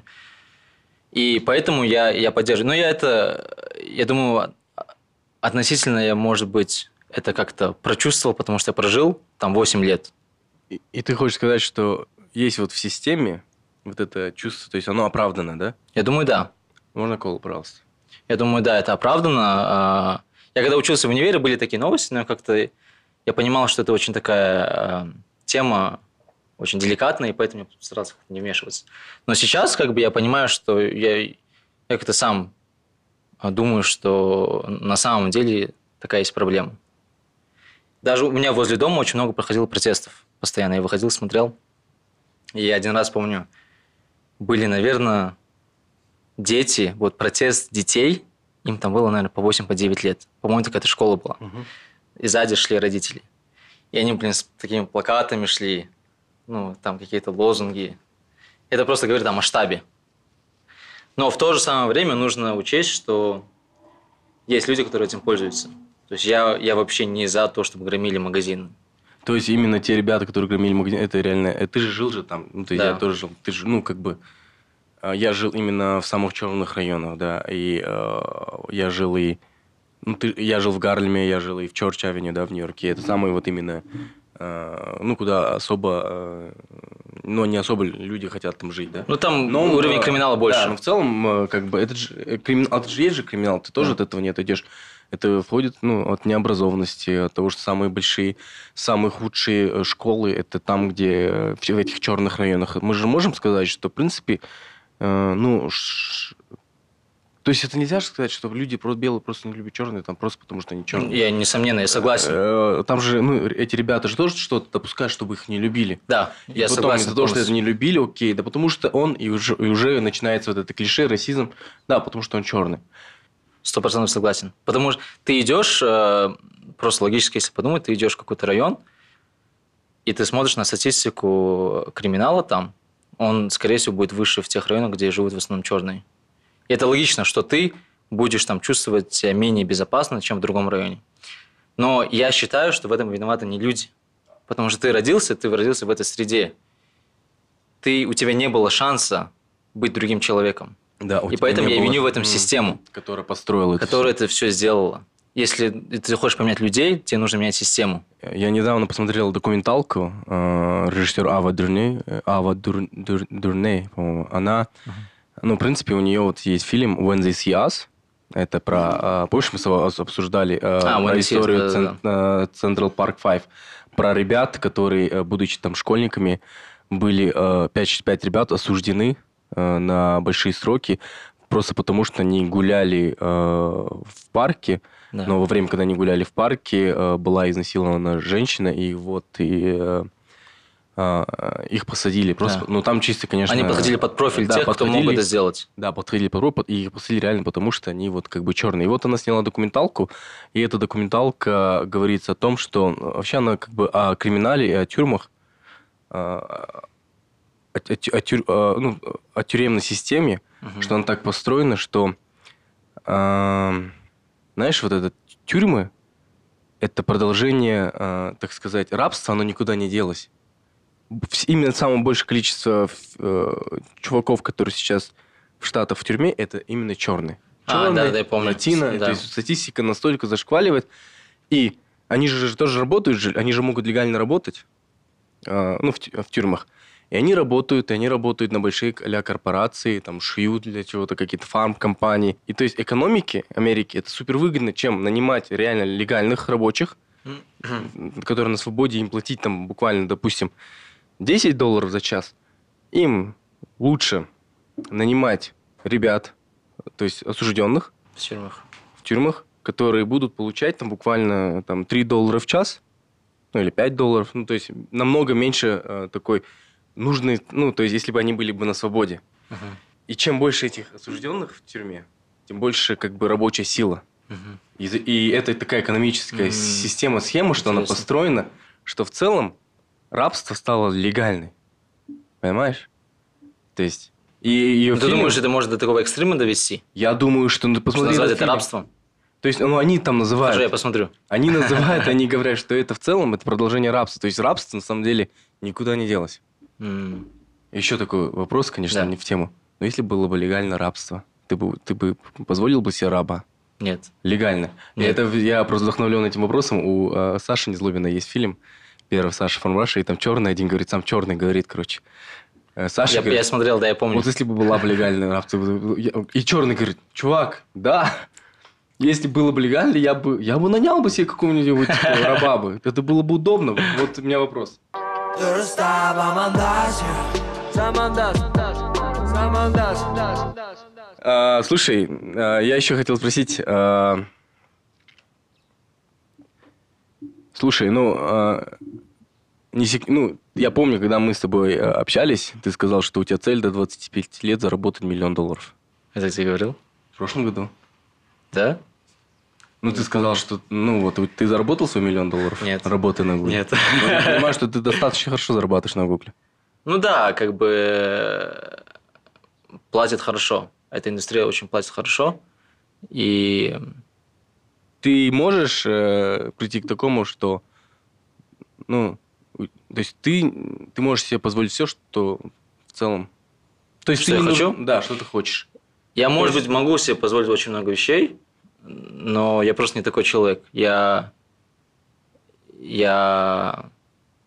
И поэтому я, я поддерживаю. Но я это, я думаю, относительно я, может быть, это как-то прочувствовал, потому что я прожил там восемь лет. И, и ты хочешь сказать, что есть вот в системе вот это чувство, то есть оно оправдано, да? Я думаю, да. Можно колу, пожалуйста? Я думаю, да, это оправдано. Я когда учился в универе, были такие новости, но как-то я понимал, что это очень такая тема, очень деликатная, и поэтому я старался не вмешиваться. Но сейчас как бы я понимаю, что я, я как-то сам думаю, что на самом деле такая есть проблема. Даже у меня возле дома очень много проходило протестов постоянно. Я выходил, смотрел. И я один раз помню, были, наверное, дети, вот протест детей, им там было, наверное, по восемь-девять лет. По-моему, такая школа была. Угу. И сзади шли родители. И они, блин, с такими плакатами шли, ну, там какие-то лозунги. Это просто говорит о масштабе. Но в то же самое время нужно учесть, что есть люди, которые этим пользуются. То есть я, я вообще не за то, чтобы громили магазины. То есть именно те ребята, которые громили магазин, это реально... Ты же жил же там, ну, то есть да. Я тоже жил. Ты же, ну, как бы... Я жил именно в самых черных районах, да, и э, я жил и... Ну, ты, я жил в Гарлеме, я жил и в Чорч-авеню, да, в Нью-Йорке. Это самые вот именно... Э, ну, куда особо э, ну, не особо люди хотят там жить, да. Ну, там Но, уровень э, криминала больше. Да, но в целом, э, как бы, это же, э, криминал, это же есть же криминал, ты тоже Да. от этого не отойдешь. Это входит, ну, от необразованности, от того, что самые большие, самые худшие э, школы, это там, где э, в в этих черных районах. Мы же можем сказать, что, в принципе, э, ну, ш- то есть это нельзя же сказать, что люди просто белые просто не любят черные, там просто потому что они черные. Я, несомненно, я согласен. Э, Там же, ну, эти ребята же тоже что-то допускают, чтобы их не любили. Да, И я потом согласен из-за того, что это полностью. не любили, окей, да потому что он, и уже, и уже начинается вот это клише, расизм, да, потому что он черный. Сто процентов согласен. Потому что ты идешь, э, просто логически, если подумать, ты идешь в какой-то район, и ты смотришь на статистику криминала там, он, скорее всего, будет выше в тех районах, где живут в основном черные. И это логично, что ты будешь там чувствовать себя менее безопасно, чем в другом районе. Но я считаю, что в этом виноваты не люди. Потому что ты родился, ты родился в этой среде. Ты, у тебя не было шанса быть другим человеком. Да, у И тебя поэтому не я было, виню в этом м, систему, которая построила это которая всё. это все сделала. Если ты хочешь поменять людей, тебе нужно менять систему. Я недавно посмотрел документалку, э, режиссер Ава Дурней, э, Ава Дур- Дур- Дурней, по-моему, она, ну, в принципе, у нее вот есть фильм «When They See Us», это про, э, помнишь, мы с тобой обсуждали э, А, When про They See Us, историю да-да-да. Цен- э, Central Park Five, про ребят, которые, э, будучи там школьниками, были э, пять, пять ребят осуждены э, на большие сроки, просто потому что они гуляли э, в парке, Да. но во время, когда они гуляли в парке, э, была изнасилована женщина, и вот и, э, э, их посадили. Просто, Да. ну, там чисто, конечно... Они подходили под профиль да, тех, кто мог подходили- это сделать. Да, подходили под профиль, и их посадили реально потому, что они вот как бы черные. И вот она сняла документалку, и эта документалка говорится о том, что вообще она как бы о криминале и о тюрьмах, э, о, о тю- о тюр- э, ну, о тюремной системе, Мгм. что она так построена, что, э, знаешь, вот это тюрьмы, это продолжение, э, так сказать, рабства, оно никуда не делось. Вс- Именно самое большее количество э, чуваков, которые сейчас в Штатах в тюрьме, это именно черные. А, Черные, да-да, я помню. латино. Да. То есть статистика настолько зашкваливает. И они же тоже работают, же, они же могут легально работать, э, ну, в, тю- в тюрьмах. И они работают, и они работают на большие а-ля корпорации, там, шьют для чего-то, какие-то фарм-компании. И то есть экономике Америки это супер выгодно, чем нанимать реально легальных рабочих, которые на свободе, им платить там буквально, допустим, десять долларов за час. Им лучше нанимать ребят, то есть осужденных В тюрьмах. в тюрьмах, которые будут получать там буквально там, три доллара в час, ну или пять долларов, ну то есть намного меньше э, такой нужный, ну то есть если бы они были бы на свободе. Мгм. И чем больше этих осужденных в тюрьме, тем больше как бы рабочая сила. Мгм. И, за- и это такая экономическая М, система, схема, что она интересно. построена, что в целом рабство стало легальной. Понимаешь? То есть... И ее Ну, ты фильм- думаешь, это может до такого экстрима довести? Я думаю, что... Ну, Что посмотри назвать этот это фильм. рабством? То есть, ну, они там называют... Скажи, я посмотрю. Они называют, они говорят, что это в целом это продолжение рабства. То есть, рабство, на самом деле, никуда не делось. М. Еще такой вопрос, конечно, Да. не в тему. Но если было бы легально рабство, ты бы, ты бы позволил бы себе раба? Нет. Легально. И Нет. это я просто вдохновлен этим вопросом. У э, Саши Незлобина есть фильм. Первый Саша from Russia, и там черный один говорит, сам черный говорит, короче. Э, Саша Я, говорит, я смотрел, да, я помню. вот если бы была бы легальная рабство, я- и черный говорит, чувак, да, если было бы легально, я бы, я бы нанял бы себе какого-нибудь типа, раба бы. Это было бы удобно. Вот у меня вопрос. You're a star by my eyes, yeah. Someone does, does, someone does, does, does, does. А, слушай, а, я еще хотел спросить. а, Слушай, ну, а, не сек- ну, я помню, когда мы с тобой а, общались, ты сказал, что у тебя цель до двадцати пяти лет заработать миллион долларов. Это ты говорил? В прошлом году. Да? Ну, ты сказал, что, ну, вот ты заработал свой миллион долларов? Нет. Работая на Гугле? Нет. Ну, я понимаю, что ты достаточно хорошо зарабатываешь на Гугле. Ну да, как бы э, платят хорошо. Эта индустрия очень платит хорошо. И Ты можешь э, прийти к такому, что, ну, у- то есть ты, ты можешь себе позволить все, что в целом... То есть Что ты я не хочу? нужен- Да, что ты хочешь. я, может есть- быть, могу себе позволить очень много вещей, но я просто не такой человек. Я, я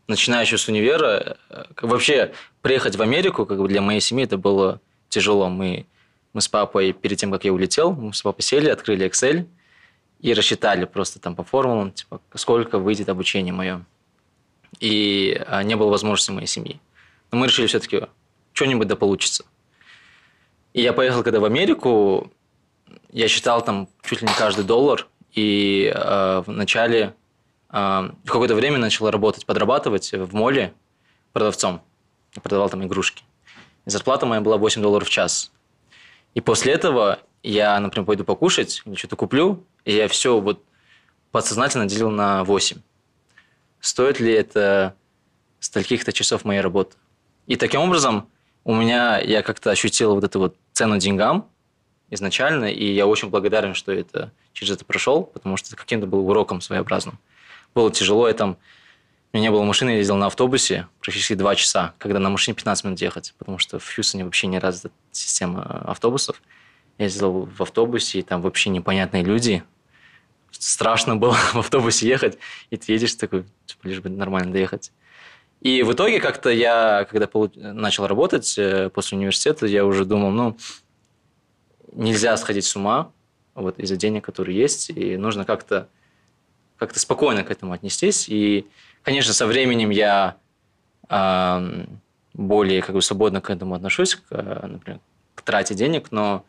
начиная еще с универа, вообще приехать в Америку, как бы для моей семьи это было тяжело. Мы, мы с папой, перед тем, как я улетел, мы с папой сели, открыли Excel и рассчитали просто там по формулам, типа, сколько выйдет обучение мое. И а, не было возможности моей семьи. Но мы решили все-таки, что-нибудь да получится. И я поехал когда в Америку, я считал там чуть ли не каждый доллар, и э, в начале, э, в какое-то время начал работать, подрабатывать в молле продавцом. Я продавал там игрушки. И зарплата моя была восемь долларов в час. И после этого я, например, пойду покушать, или что-то куплю, и я все вот подсознательно делил на восемь. Стоит ли это стольких-то часов моей работы? И таким образом у меня, я как-то ощутил вот эту вот цену деньгам изначально, и я очень благодарен, что это, через это прошел, потому что это каким-то был уроком своеобразным. Было тяжело, я там, у меня не было машины, я ездил на автобусе практически два часа, когда на машине пятнадцать минут ехать, потому что в Хьюстоне вообще не развита система автобусов. Я ездил в автобусе, и там вообще непонятные люди. Страшно было в автобусе ехать, и ты едешь такой, типа, лишь бы нормально доехать. И в итоге как-то я, когда получ... начал работать после университета, я уже думал, ну, нельзя сходить с ума вот, из-за денег, которые есть, и нужно как-то как-то спокойно к этому отнестись. И, конечно, со временем я э, более как бы, свободно к этому отношусь, к, например, к трате денег, но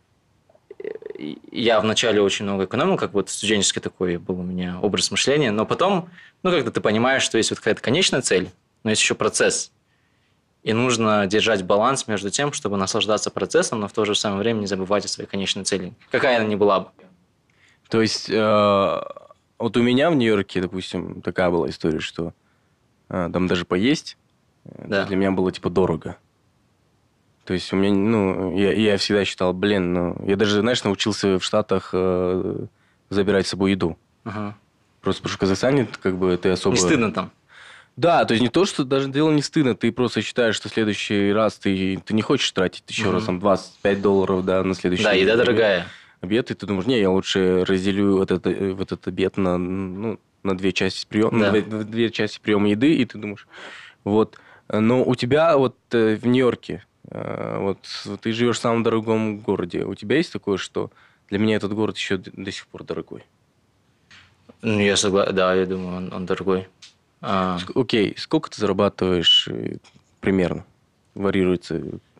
я вначале очень много экономил, как вот студенческий такой был у меня образ мышления, но потом, ну, когда ты понимаешь, что есть вот какая-то конечная цель, но есть еще процесс, и нужно держать баланс между тем, чтобы наслаждаться процессом, но в то же самое время не забывать о своей конечной цели, какая она ни была бы. То есть, э, вот у меня в Нью-Йорке, допустим, такая была история, что э, там даже поесть Да. для меня было типа дорого. То есть у меня, ну, я, я всегда считал, блин, ну, я даже, знаешь, научился в Штатах э, забирать с собой еду. Ага. Просто потому что в Казахстане как бы ты особо... Не стыдно там. Да, то есть не то, что даже дело не стыдно, ты просто считаешь, что в следующий раз ты, ты не хочешь тратить еще Мгм. раз там двадцать пять долларов, да, на следующий Да, еда дорогая. обед, и ты думаешь, не, я лучше разделю вот, это, вот этот обед на, ну, на две части приема, Да. на две, две части приема еды, и ты думаешь, вот. Но у тебя вот э, в Нью-Йорке, э, вот ты живешь в самом дорогом городе, у тебя есть такое, что для меня этот город еще д- до сих пор дорогой? Ну, я согласен, да, я думаю, он, он дорогой. А, Ск- Окей, сколько ты зарабатываешь э, примерно? Варьируется.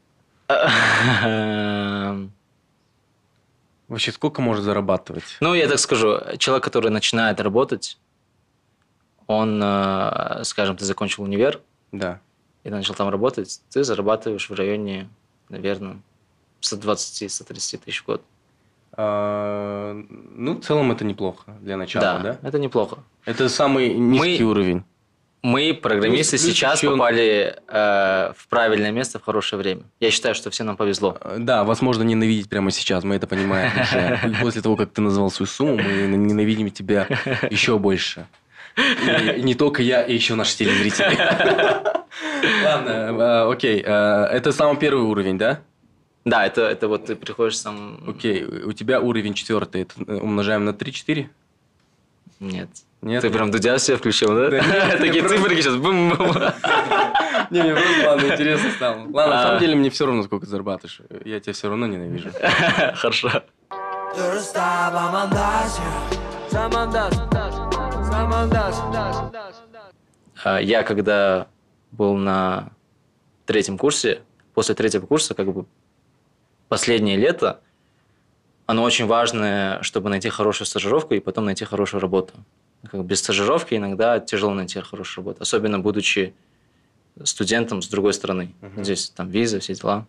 Вообще, сколько может зарабатывать? Ну, я так скажу, человек, который начинает работать, он, э, скажем, ты закончил универ Да. и начал там работать, ты зарабатываешь в районе, наверное, сто двадцать - сто тридцать тысяч в год. А, ну, в целом это неплохо для начала, да? это неплохо. Это самый низкий Мы- уровень. Мы, программисты, Плюс- плюс сейчас еще- попали э, в правильное место в хорошее время. Я считаю, что всем нам повезло. А, Да, вас можно ненавидеть прямо сейчас, мы это понимаем уже. И после того, как ты назвал свою сумму, мы ненавидим тебя еще больше. И, и не только я, и еще наши телезрители. Ладно, а, окей. а, Это самый первый уровень, да? Да, это, это вот ты приходишь сам... Окей, у тебя уровень четвертый, это умножаем на три-четыре? Нет. Нет? Ты прям Дудя себе включил, да? Да нет, Такие я просто- циферки сейчас. бум-бум. Не, мне просто, ладно, интересно стало. Ладно, на А. самом деле мне все равно, сколько ты зарабатываешь. Я тебя все равно ненавижу. Хорошо. You're a star, I'm Someone does, someone does. А, Я когда был на третьем курсе, после третьего курса, как бы последнее лето, оно очень важное, чтобы найти хорошую стажировку и потом найти хорошую работу. Как бы без стажировки иногда тяжело найти хорошую работу, особенно будучи студентом с другой страны. Мгм. Здесь там виза, все дела.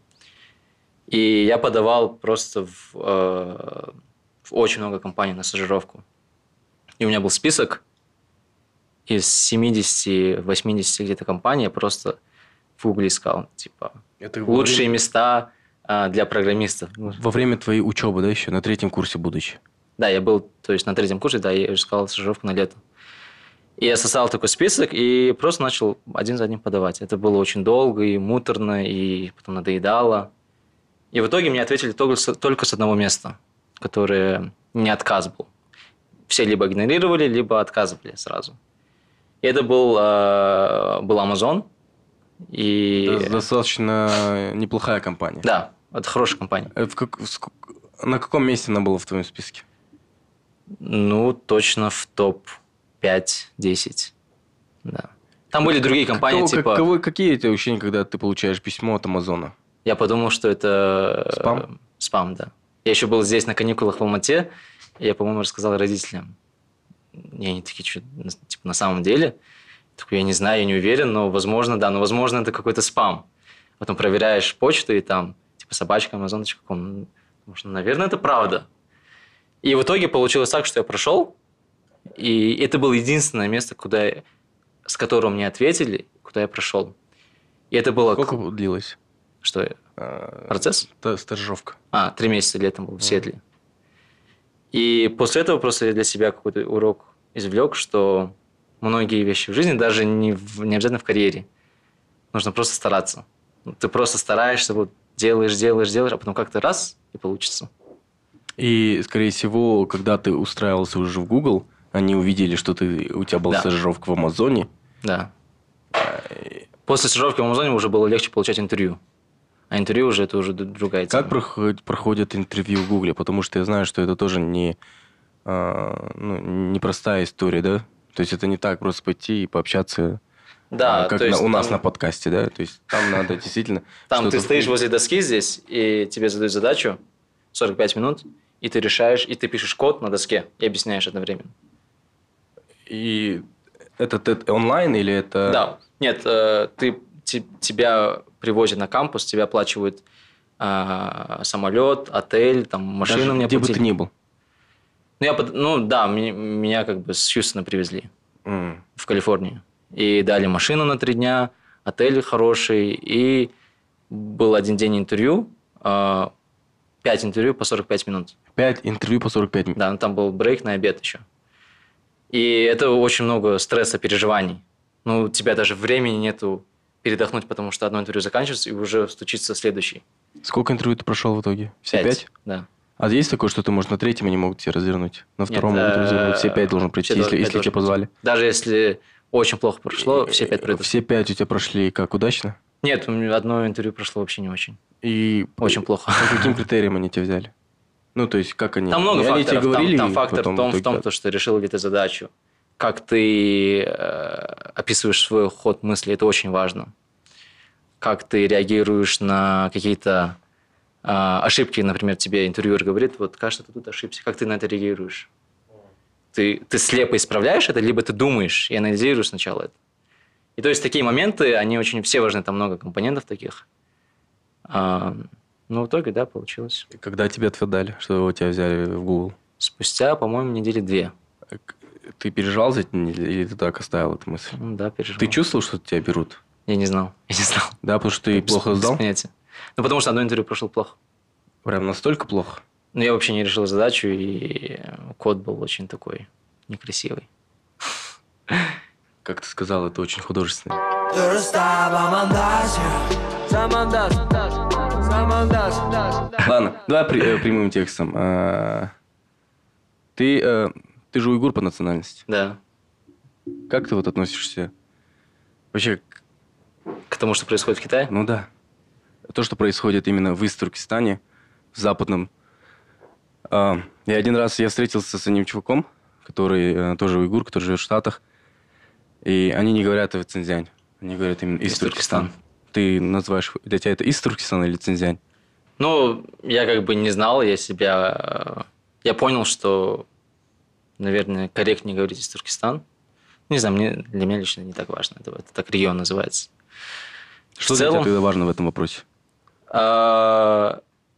И я подавал просто в, э, в очень много компаний на стажировку. И у меня был список из семидесяти-восьмидесяти где-то компаний, я просто в Гугле искал, типа, Это во лучшие время- места а, для программистов. Ну, Во время твоей учебы, да, еще, на третьем курсе будучи? Да, я был, то есть на третьем курсе, да, я искал стажировку на лето. И я составил такой список и просто начал один за одним подавать. Это было очень долго и муторно, и потом надоедало. И в итоге мне ответили только с, только с одного места, которое не отказ был. Все либо игнорировали, либо отказывали сразу. И это был, э, был Amazon. И... Это достаточно неплохая компания. Да, это хорошая компания. Э, В как- в ск- На каком месте она была в твоем списке? Ну, точно в топ пять-десять. Да. Там были другие компании, Каково- типа... каково- какие у тебя ощущения, когда ты получаешь письмо от Амазона? Я подумал, что это... э, Спам? Спам, да. Я еще был здесь на каникулах в Алмате, и я, по-моему, рассказал родителям. И они такие, что, типа, на самом деле? Такой, я не знаю, я не уверен, но, возможно, да, но, возможно, это какой-то спам. Потом проверяешь почту, и там, типа, собачка, амазон точка ком. Может, наверное, это правда. И в итоге получилось так, что я прошел, и это было единственное место, куда я- с которого мне ответили, куда я прошел. И это было... Сколько длилось? Что? э, Процесс? та- Стажировка. А, три месяца летом был в Сиэтле. И после этого просто я для себя какой-то урок извлек, что многие вещи в жизни, даже не, в- не обязательно в карьере, нужно просто стараться. Ну, Ты просто стараешься, вот делаешь, делаешь, делаешь, а потом как-то раз и получится. И, скорее всего, когда ты устраивался уже в Google, они увидели, что ты, у тебя была Да. стажировка в Амазоне. Да. После стажировки в Амазоне уже было легче получать интервью. А интервью уже это уже д- другая тема. Как проходит, проходят интервью в Гугле? Потому что я знаю, что это тоже не, а, ну, непростая история, да? То есть это не так просто пойти и пообщаться, Да, а, как то есть на- у нас там- на подкасте, да? То есть там надо действительно... Там ты что-то- стоишь возле доски здесь, и тебе задают задачу сорок пять минут, и ты решаешь, и ты пишешь код на доске и объясняешь одновременно. И это ты онлайн или это... Да. Нет, э, ты, те- тебя привозят на кампус, тебе оплачивают э, самолет, отель, там, машину Даже мне где бы платили. ты ни был. Ну, я, под- ну, да, меня, меня как бы с Хьюстона привезли М. в Калифорнию. И дали машину на три дня, отель хороший, и был один день интервью, э, пять интервью по сорок пять минут. Пять интервью по сорок пять минут. Да, ну, там был брейк на обед еще. И это очень много стресса, переживаний. Ну, у тебя даже времени нету передохнуть, потому что одно интервью заканчивается, и уже стучится следующий. Сколько интервью ты прошел в итоге? Все пять? Да. А есть такое, что ты, может, на третьем они могут тебя развернуть? На втором Нет, могут э, развернуть? Все пять должны пройти, все если, пять если должны тебя позвали? Даже если очень плохо прошло, все пять пройдут. Все пять у тебя прошли как, удачно? Нет, у меня одно интервью прошло вообще не очень. И Очень плохо. по каким критериям они тебя взяли? Ну, то есть, как они... Там много И они факторов. тебе говорили, там, там и фактор потом в том, итоге в том так? то, что решил ли ты задачу. Как ты э, описываешь свой ход мысли, это очень важно. Как ты реагируешь на какие-то э, ошибки, например, тебе интервьюер говорит, вот, кажется, ты тут ошибся. Как ты на это реагируешь? Ты, ты слепо исправляешь это, либо ты думаешь и анализируешь сначала это. И то есть такие моменты, они очень все важны, там много компонентов таких. А, ну, в итоге, да, получилось. Когда тебе ответ что тебя взяли в Google? Спустя, по-моему, недели две. Ты переживал за эти недели, или ты так оставил эту мысль? Ну, да, переживал. Ты чувствовал, что тебя берут? Я не знал, я не знал. Да, потому что ты Без- плохо без сдал? понятия. Ну, потому что одно интервью прошло плохо. Прям настолько плохо? Но я вообще не решил задачу, и код был очень такой некрасивый. Как ты сказал, это очень художественно. You're a star by my dash, yeah. Someone does, does, someone does, does, does. Ладно, давай при- э, прямым текстом. А, Ты, э, ты же уйгур по национальности. Да. Как ты вот относишься вообще к- К тому, что происходит в Китае? Ну да. То, что происходит именно в Ист-Туркестане, в западном. А, Я один раз я встретился с одним чуваком, который э, тоже уйгур, который живет в Штатах. И они не говорят Цинцзянь. Они говорят именно Ист-Туркестан. Ист-Туркестан. Ты называешь... Для тебя это Ист-Туркестан или Цинцзянь? Ну, я как бы не знал, я себя... э, Я понял, что, наверное, корректнее говорить из Туркестан. Не знаю, мне, для меня лично не так важно. Это, это так регион называется. Что В для тебя целом- тогда важно в этом вопросе? А,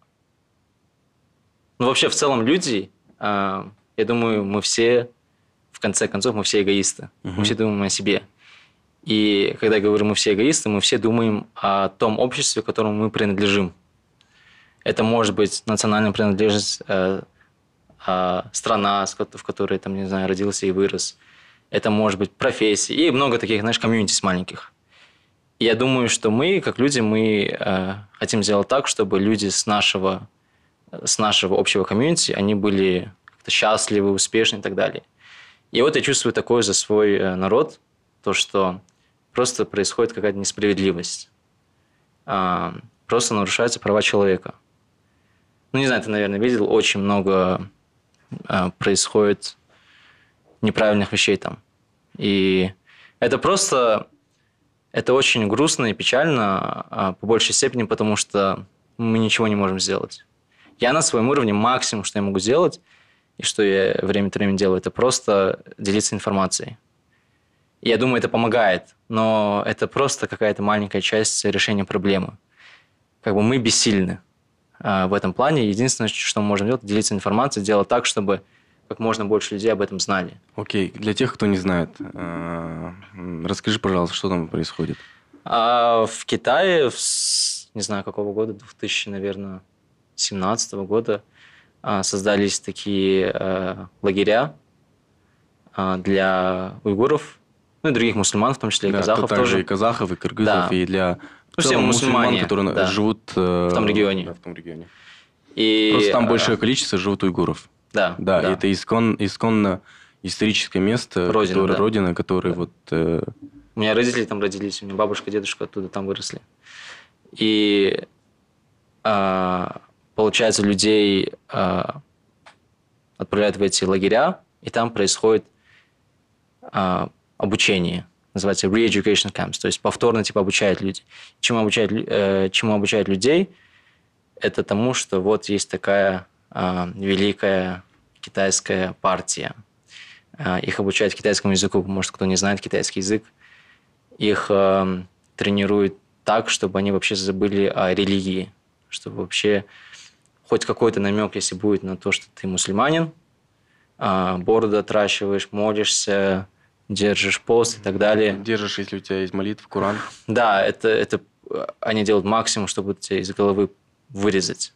Ну, вообще, в целом, люди, а, я думаю, мы все, в конце концов, мы все эгоисты. Мгм. Мы все думаем о себе. И когда я говорю, мы все эгоисты, мы все думаем о том обществе, которому мы принадлежим. Это может быть национальная принадлежность, э, а, страна, с ко- в которой, там, не знаю, родился и вырос. Это может быть профессия. И много таких, знаешь, комьюнити маленьких. И я думаю, что мы, как люди, мы э, хотим сделать так, чтобы люди с нашего, с нашего общего комьюнити, они были как-то счастливы, успешны и так далее. И вот я чувствую такое за свой э, народ, то, что просто происходит какая-то несправедливость. А, просто нарушаются права человека. Ну, не знаю, ты, наверное, видел, очень много а, происходит неправильных вещей там. И это просто... Это очень грустно и печально, а, по большей степени, потому что мы ничего не можем сделать. Я на своем уровне максимум, что я могу сделать, и что я время от времени делаю, это просто делиться информацией. И я думаю, это помогает, но это просто какая-то маленькая часть решения проблемы. Как бы мы бессильны а, в этом плане. Единственное, что мы можем делать, делиться информацией, делать так, чтобы как можно больше людей об этом знали. Окей, для тех, кто не знает, э, расскажи, пожалуйста, что там происходит. А в Китае, с, не знаю какого года, две тысячи, наверное, семнадцатого года, а, создались такие а, лагеря а, для уйгуров, ну и других мусульман, в том числе и Да, казахов также тоже. и казахов, и кыргызов, Да. и для Ну, в целом все мусульмане, мусульман, которые да, живут э, в том регионе. Да, в том регионе. И, Просто там а, большое количество живут уйгуров. Да, Да, да. это искон, исконно историческое место, Родина, которое, да. родина, которая Да. вот... э, У меня родители там родились, у меня бабушка, дедушка оттуда там выросли. И а, получается, людей а, отправляют в эти лагеря, и там происходит а, обучение. Называется re-education camps, то есть повторно типа обучают людей. Чему обучают, лю- э, чему обучают людей? Это тому, что вот есть такая а, великая китайская партия. А, их обучают китайскому языку, может, кто не знает китайский язык. Их э, тренируют так, чтобы они вообще забыли о религии, чтобы вообще хоть какой-то намек, если будет на то, что ты мусульманин, э, бороду отращиваешь, молишься, держишь пост и так далее. Держишь, если у тебя есть молитва, Коран. Да, это, это они делают максимум, чтобы тебя из головы вырезать.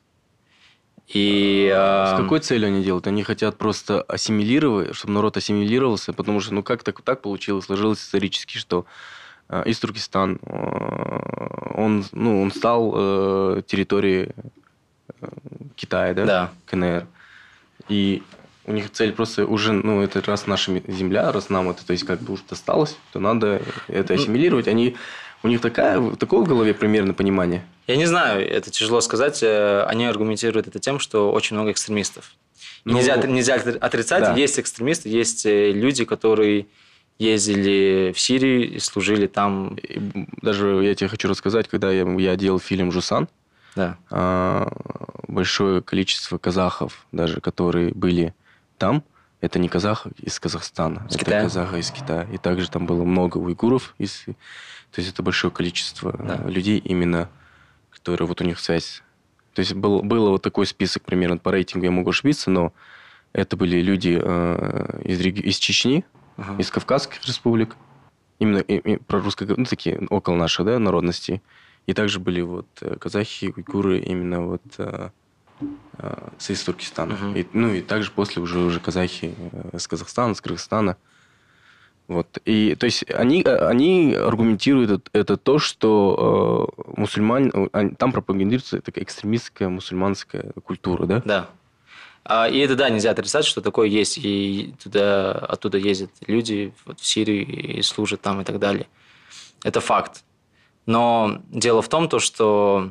И, С э, какой целью они делают? Они хотят просто ассимилировать, чтобы народ ассимилировался, потому что, ну, как так, так получилось, сложилось исторически, что э, из Туркестан, э, он, ну, он стал э, территорией э, Китая, да? Да. КНР. И у них цель просто уже, ну, это раз наша земля, раз нам это, то есть, как бы уже досталось, то надо это ассимилировать. Они, у них такая, такое в голове примерно понимание. Я не знаю, это тяжело сказать. Э, Они аргументируют это тем, что очень много экстремистов. И Ну, нельзя, нельзя отрицать, да. есть экстремисты, есть э, люди, которые ездили в Сирию и служили там. И даже я тебе хочу рассказать, когда я, я делал фильм «Жусан», Да. а, большое количество казахов, даже которые были там, это не казахи из Казахстана, Из это Китая? казахи из Китая. И также там было много уйгуров, из, то есть это большое количество Да. людей именно, которые вот у них связь. То есть был, было вот такой список примерно по рейтингу, я могу ошибиться, но это были люди э, из, реги- из Чечни, Ага. из Кавказских республик, именно и, и про русско, ну, такие около наших, да, народностей. И также были вот э, казахи, уйгуры именно вот э, э, с из Туркестана. Мгм. И, ну и также после уже, уже казахи э, с Казахстана, с Кыргызстана. Вот. И, то есть они, они аргументируют это, это то, что э, мусульмане, э, там пропагандируется такая экстремистская мусульманская культура, да? Да. А, И это, да, нельзя отрицать, что такое есть. И туда, оттуда ездят люди вот, в Сирию и служат там и так далее. Это факт. Но дело в том, то, что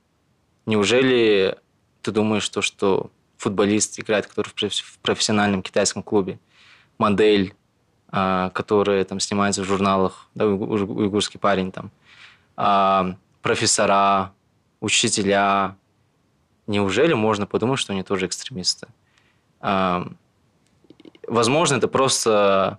неужели ты думаешь, то, что футболист играет, который в профи- в профессиональном китайском клубе, модель, а, которая там снимается в журналах, да, уйгу- уйгу- уйгурский парень там, а, профессора, учителя, неужели можно подумать, что они тоже экстремисты? А, Возможно, это просто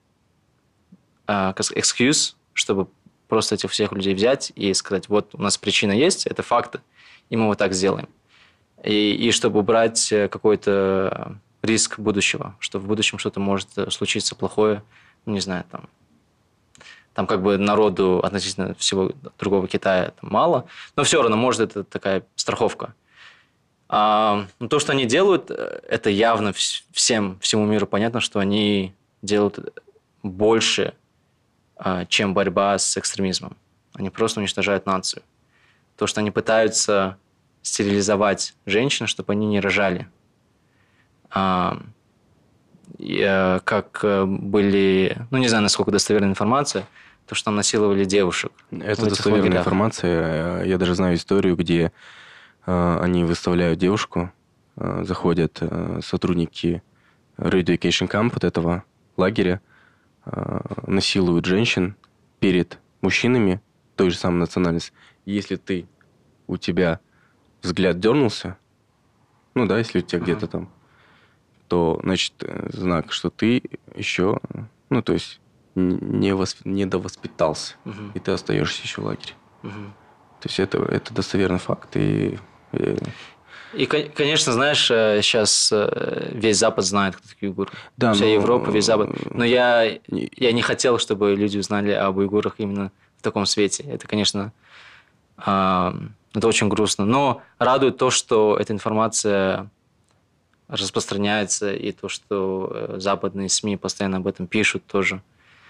а, как сказать, excuse, чтобы просто этих всех людей взять и сказать, вот у нас причина есть, это факты, и мы вот так сделаем. И, и чтобы убрать какой-то риск будущего, что в будущем что-то может случиться плохое, ну, не знаю, там, там как бы народу относительно всего другого Китая там мало, но все равно, может, это такая страховка. А, но то, что они делают, это явно вс- всем, всему миру понятно, что они делают больше, а, чем борьба с экстремизмом. Они просто уничтожают нацию. То, что они пытаются стерилизовать женщин, чтобы они не рожали. А, и, э, как э, были, ну не знаю, насколько достоверная информация, то, что там насиловали девушек. Это в этих достоверная лагерях. информация. Я даже знаю историю, где э, они выставляют девушку, э, заходят э, сотрудники Re-Education Camp вот этого лагеря, э, насилуют женщин перед мужчинами той же самой национальности. Если ты, у тебя взгляд дернулся, ну да, если у тебя uh-huh. где-то там, то, значит, знак, что ты еще, ну, то есть, не, восп... не довоспитался, uh-huh. и ты остаешься еще в лагере. Uh-huh. То есть, это, это достоверный факт. И, и... и, конечно, знаешь, сейчас весь Запад знает, кто такие уйгуры. Да, Вся но... Европа, весь Запад. Но я, я не хотел, чтобы люди узнали об уйгурах именно в таком свете. Это, конечно, это очень грустно. Но радует то, что эта информация распространяется, и то, что западные СМИ постоянно об этом пишут тоже.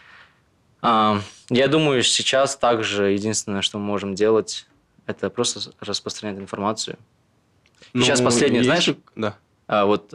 Я думаю, сейчас также единственное, что мы можем делать, это просто распространять информацию. Ну, сейчас последнее, знаешь, да. вот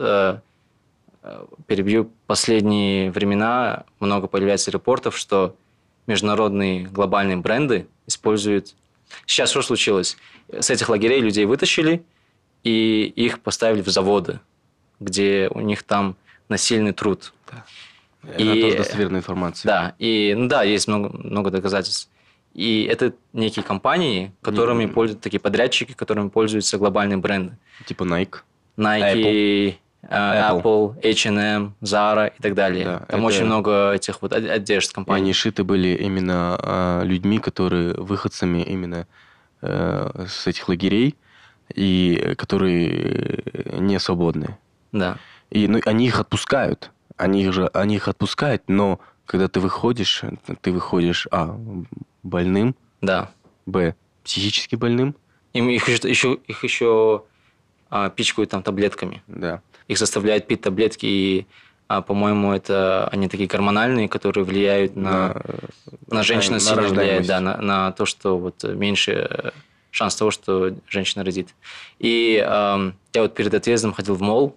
перебью, последние времена много появляется репортов, что международные глобальные бренды используют... Сейчас что случилось? С этих лагерей людей вытащили, и их поставили в заводы, где у них там насильный труд. Да. И это тоже достоверная информация. Да, и, ну да, есть много, много доказательств. И это некие компании, которыми mm-hmm. пользуются, такие подрядчики, которыми пользуются глобальные бренды. Типа Nike. Nike, Apple, uh, Apple эйч энд эм, Zara и так далее. Да, там это... очень много этих вот одежд компаний. И они шиты были именно а, людьми, которые выходцами именно а, с этих лагерей, и которые не свободны. Да. И ну, они их отпускают. Они их, же, они их отпускают, но когда ты выходишь, ты выходишь, а, больным, да. б, психически больным. Им их еще, их еще а, пичкают там таблетками. Да. Их заставляют пить таблетки, и, а, по-моему, это они такие гормональные, которые влияют на, на, на женщину, сильно влияют, да, на, на то, что вот меньше шанс того, что женщина родит. И а, я вот перед отъездом ходил в молл,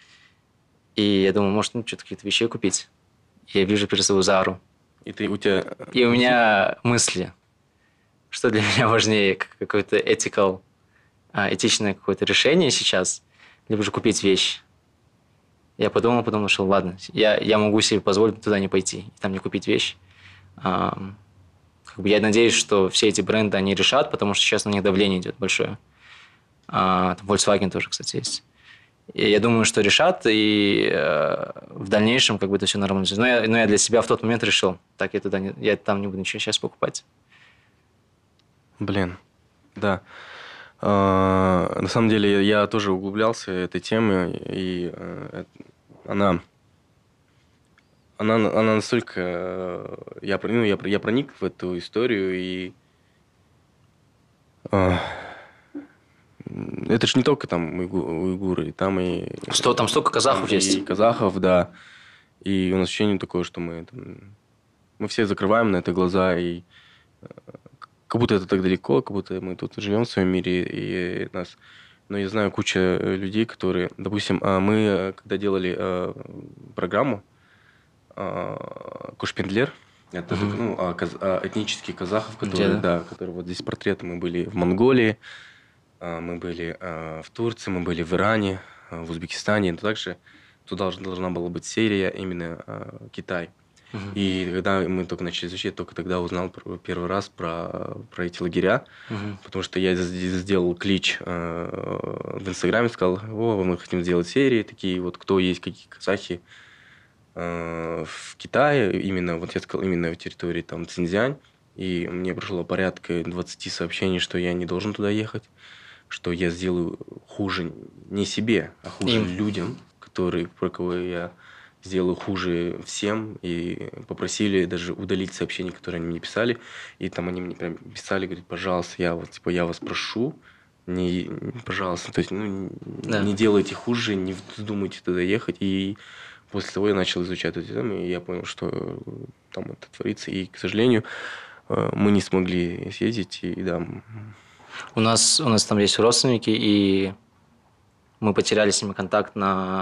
и я думаю, может, ну, что-то какие-то вещи купить. Я вижу перед собой Зару. И ты у тебя... И у меня мысли, что для меня важнее, какое-то ethical, этичное какое-то решение сейчас, либо же купить вещь. Я подумал, потом нашел, ладно, я, я могу себе позволить туда не пойти, и там не купить вещь. А, как бы я надеюсь, что все эти бренды они решат, потому что сейчас на них давление идет большое. А, там Volkswagen тоже, кстати, есть. И я думаю, что решат, и э, в дальнейшем как бы это все нормализуется. Но я, но я для себя в тот момент решил, так я туда не, я там не буду ничего сейчас покупать. Блин, да. А, на самом деле я тоже углублялся в этой теме, и э, она, она, она настолько... Я, ну, я, я проник в эту историю, и... Э, это же не только там уйгуры, там и... Что, там столько казахов там есть? И казахов, да. И у нас ощущение такое, что мы там, мы все закрываем на это глаза, и как будто это так далеко, как будто мы тут живем в своем мире, и нас... Но я знаю кучу людей, которые... Допустим, мы, когда делали программу Кушпендлер, это mm-hmm. ну, этнических казахов, которые, yeah. да, которые вот здесь портреты, мы были в Монголии, мы были в Турции, мы были в Иране, в Узбекистане. Но также туда должна была быть серия именно Китай. Uh-huh. И когда мы только начали изучать, только тогда узнал первый раз про, про эти лагеря. Uh-huh. Потому что я сделал клич в Инстаграме, сказал, о, мы хотим сделать серии такие, вот кто есть, какие казахи в Китае, именно, вот я сказал, именно в территории там Цинцзянь. И мне пришло порядка двадцати сообщений, что я не должен туда ехать, что я сделаю хуже не себе, а хуже Им. людям, которые, про кого я сделаю хуже всем. И попросили даже удалить сообщения, которые они мне писали. И там они мне прям писали, говорят, пожалуйста, я, вот, типа, я вас прошу, не, пожалуйста, то есть, ну, да. не делайте хуже, не вздумайте туда ехать. И после того я начал изучать эту тему, и я понял, что там это творится. И, к сожалению, мы не смогли съездить, и да... У нас, у нас там есть родственники, и мы потеряли с ними контакт на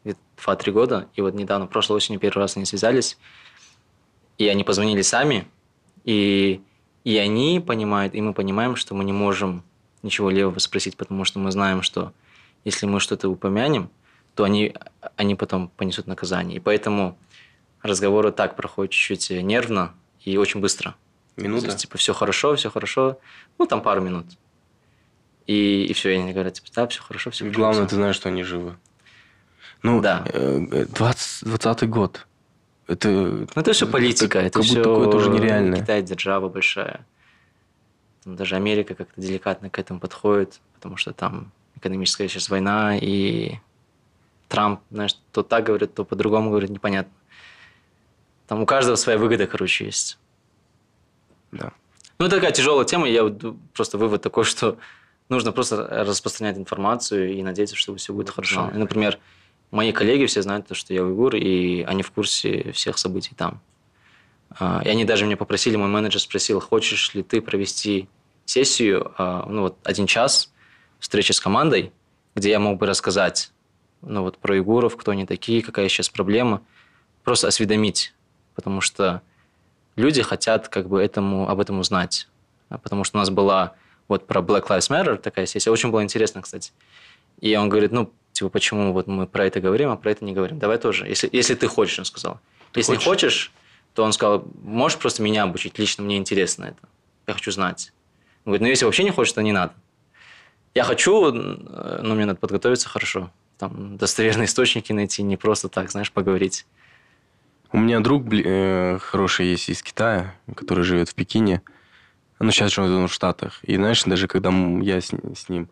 два-три года, и вот недавно, прошлой осенью, первый раз они связались, и они позвонили сами, и, и они понимают, и мы понимаем, что мы не можем ничего левого спросить, потому что мы знаем, что если мы что-то упомянем, то они, они потом понесут наказание. И поэтому разговоры так проходят чуть-чуть нервно и очень быстро. Минута? То есть, типа, все хорошо, все хорошо. Ну, там пару минут. И, и все, и они говорят, типа, да, все хорошо, все хорошо. Главное, всё. ты знаешь, что они живы. Ну, Да. двадцатый год. Это, Ну, это все политика, это, как все будто такое тоже нереальное. Китай держава большая. Там даже Америка как-то деликатно к этому подходит, потому что там экономическая сейчас война, и Трамп, знаешь, то так говорит, то по-другому говорит, непонятно. Там у каждого своя выгода, короче, есть. Да. Ну, это такая тяжелая тема, я вот просто вывод такой, что нужно просто распространять информацию и надеяться, что все будет хорошо. И, например, мои коллеги все знают, что я уйгур, и они в курсе всех событий там. И они даже меня попросили, мой менеджер спросил, хочешь ли ты провести сессию, ну вот один час, встречи с командой, где я мог бы рассказать, ну вот про уйгуров, кто они такие, какая сейчас проблема, просто осведомить, потому что люди хотят как бы этому, об этом узнать. Потому что у нас была вот про Black Lives Matter такая сессия, очень было интересно, кстати. И он говорит, ну, типа, почему вот мы про это говорим, а про это не говорим? Давай тоже, если, если ты хочешь, он сказал. Ты если хочешь? не хочешь, то он сказал, можешь просто меня обучить, лично мне интересно это. Я хочу знать. Он говорит, ну, если вообще не хочешь, то не надо. Я хочу, но мне надо подготовиться хорошо. Там достоверные источники найти, не просто так, знаешь, поговорить. У меня друг э, хороший есть из Китая, который живет в Пекине. Ну, сейчас живет он в Штатах. И знаешь, даже когда я с, с ним...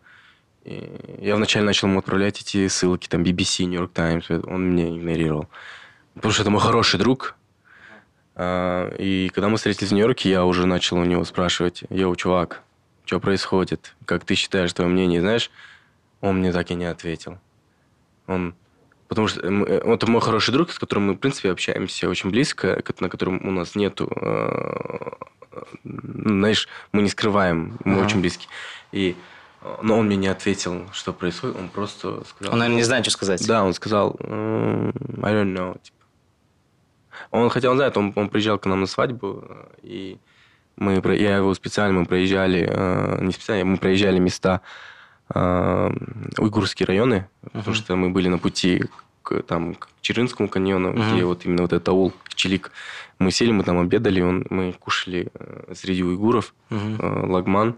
Я вначале начал ему отправлять эти ссылки, там, би би си, New York Times, он меня игнорировал. Потому что это мой хороший друг. И когда мы встретились в Нью-Йорке, я уже начал у него спрашивать, йоу, чувак, что происходит? Как ты считаешь, твое мнение? Знаешь, он мне так и не ответил. Он... Потому что это мой хороший друг, с которым мы, в принципе, общаемся очень близко, на котором у нас нету... Знаешь, мы не скрываем, мы ага. очень близки. И... Но он мне не ответил, что происходит. Он просто сказал... Он, наверное, не знает, что сказать. Да, он сказал, I don't know. Типа. Он, хотя он знает, он, он приезжал к нам на свадьбу, и мы, я его специально, мы проезжали, не специально, мы проезжали места, уйгурские районы, uh-huh. потому что мы были на пути к, там, к Чиринскому каньону, uh-huh. где вот именно вот этот аул, Чилик. Мы сели, мы там обедали, он, мы кушали среди уйгуров, uh-huh. лагман.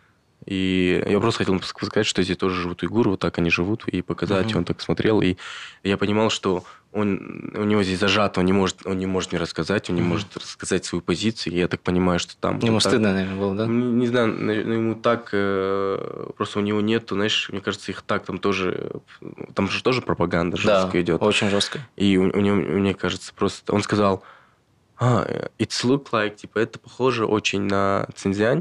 И я просто хотел сказать, что здесь тоже живут уйгуры, вот так они живут, и показать. Uh-huh. Он так смотрел, и я понимал, что он, у него здесь зажато, он не может, он не может мне рассказать, он не uh-huh. может рассказать свою позицию. И я так понимаю, что там... Ему так, стыдно, наверное, было, да? Не, не знаю, но ему так... Просто у него нету, знаешь, мне кажется, их так там тоже... Там же тоже пропаганда жесткая да, идет. очень жесткая. И у, у него, мне кажется, просто... Он сказал, а, it's look like, типа, это похоже очень на Цинцзянь.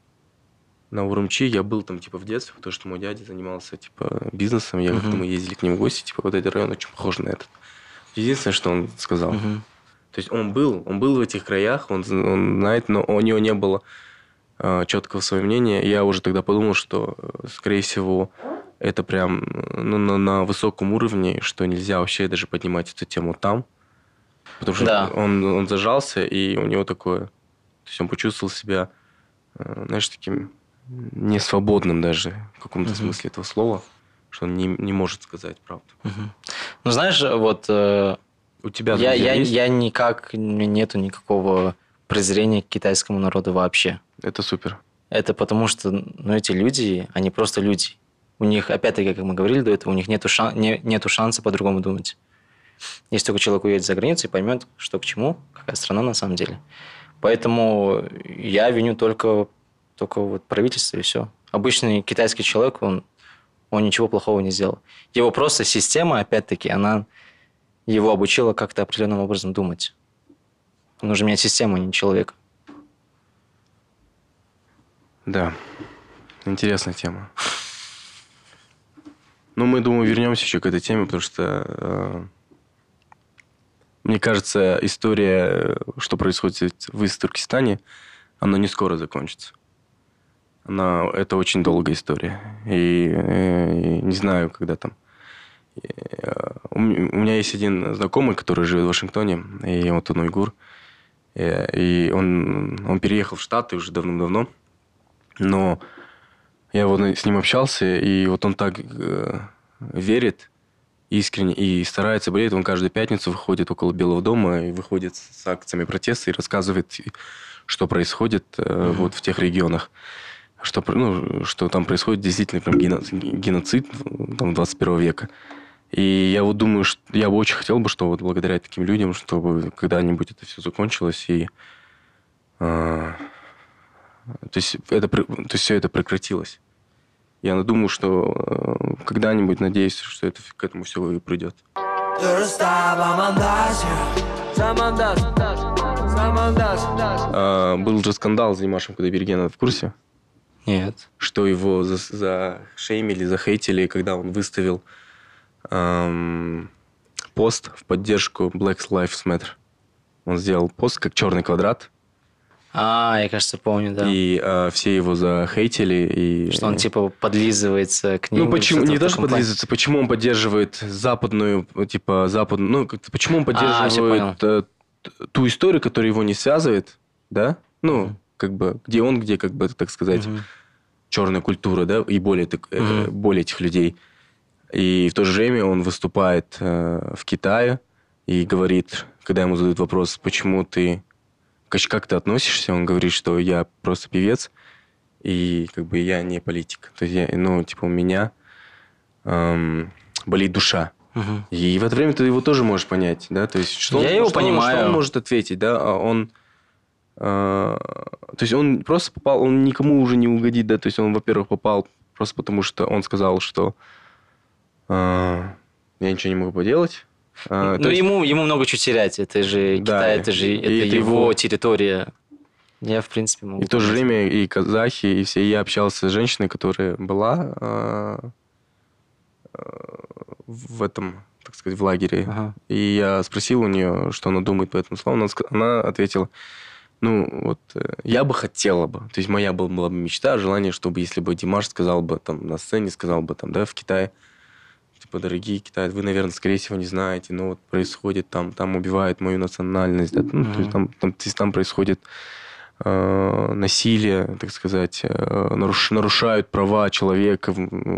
На Урумчи я был там, типа, в детстве, потому что мой дядя занимался, типа, бизнесом. Я, uh-huh. когда мы ездили к нему в гости, типа, вот этот район очень похож на этот. Единственное, что он сказал. Uh-huh. То есть он был, он был в этих краях, он, он знает, но у него не было э, четкого своего мнения. Я уже тогда подумал, что, скорее всего, это прям ну, на, на высоком уровне, что нельзя вообще даже поднимать эту тему там. Потому что да. он, он зажался, и у него такое... То есть он почувствовал себя, э, знаешь, таким... не свободным даже в каком-то uh-huh. смысле этого слова, что он не, не может сказать правду. Uh-huh. Ну, знаешь, вот э, у тебя я, я, я никак, нету никакого презрения к китайскому народу вообще. Это супер. Это потому что, ну, эти люди, они просто люди. У них, опять-таки, как мы говорили до этого, у них нету, шан, не, нету шанса по-другому думать. Если только человек уедет за границу и поймет, что к чему, какая страна на самом деле. Поэтому я виню только... Только вот правительство и все. Обычный китайский человек, он, он ничего плохого не сделал. Его просто система, опять-таки, она его обучила как-то определенным образом думать. Нужно менять систему, а не человека. Да, интересная тема. Ну, мы, думаю, вернемся еще к этой теме, потому что, э, мне кажется, история, что происходит в Туркестане, она не скоро закончится. Она, это очень долгая история. И, и не знаю, когда там... И, у меня есть один знакомый, который живет в Вашингтоне, и вот он уйгур. И он, он переехал в Штаты уже давным-давно. Но я вот с ним общался, и вот он так э, верит искренне и старается болеть. Он каждую пятницу выходит около Белого дома и выходит с акциями протеста и рассказывает, что происходит э, mm-hmm. вот в тех регионах. Что, ну, что там происходит действительно прям геноцид там, двадцать первого века. И я вот думаю, что я бы очень хотел бы, что вот благодаря таким людям, чтобы когда-нибудь это все закончилось и э, то есть это, то есть все это прекратилось. Я думаю, что э, когда-нибудь, надеюсь, что это к этому все и придет. А, был же скандал с Димашем Кудайбергеном, в курсе? Нет. Что его за, зашеймили, захейтили, когда он выставил эм, пост в поддержку Black Lives Matter. Он сделал пост как черный квадрат. А, я, кажется, помню, да. И э, все его захейтили. И... Что он, типа, подлизывается к ним. Ну, почему, не даже подлизывается, почему он поддерживает западную, типа, западную... Ну, почему он поддерживает а, ту историю, которая его не связывает, да? Ну, mm-hmm. как бы, где он, где, как бы, так сказать, mm-hmm. черная культура, да? И более, так, mm-hmm. более этих людей. И в то же время он выступает э, в Китае и говорит, когда ему задают вопрос, почему ты... Как ты относишься? Он говорит, что я просто певец, и как бы я не политик. То есть, я, ну, типа, у меня эм, болит душа. Угу. И в это время ты его тоже можешь понять, да? То есть, что, я он, его что, понимаю. Что он может ответить, да? Он... Э, то есть, он просто попал... Он никому уже не угодит, да? То есть, он, во-первых, попал просто потому, что он сказал, что э, я ничего не могу поделать. А, ну, есть... ему, ему много чего терять. Это же да, Китай, это же это это его, его территория. Я, в принципе, могу... И в то же время и казахи, и все. Я общался с женщиной, которая была э, э, в этом, так сказать, в лагере. Ага. И я спросил у нее, что она думает по этому слову. Она, она ответила, ну, вот, я бы хотела бы. То есть, моя была, была бы мечта, желание, чтобы, если бы Димаш сказал бы там на сцене, сказал бы там, да, в Китае, типа, дорогие китайцы, вы, наверное, скорее всего, не знаете, но вот происходит там, там убивают мою национальность, да, ну, mm-hmm. то есть там, там, то есть там происходит э, насилие, так сказать, э, наруш, нарушают права человека,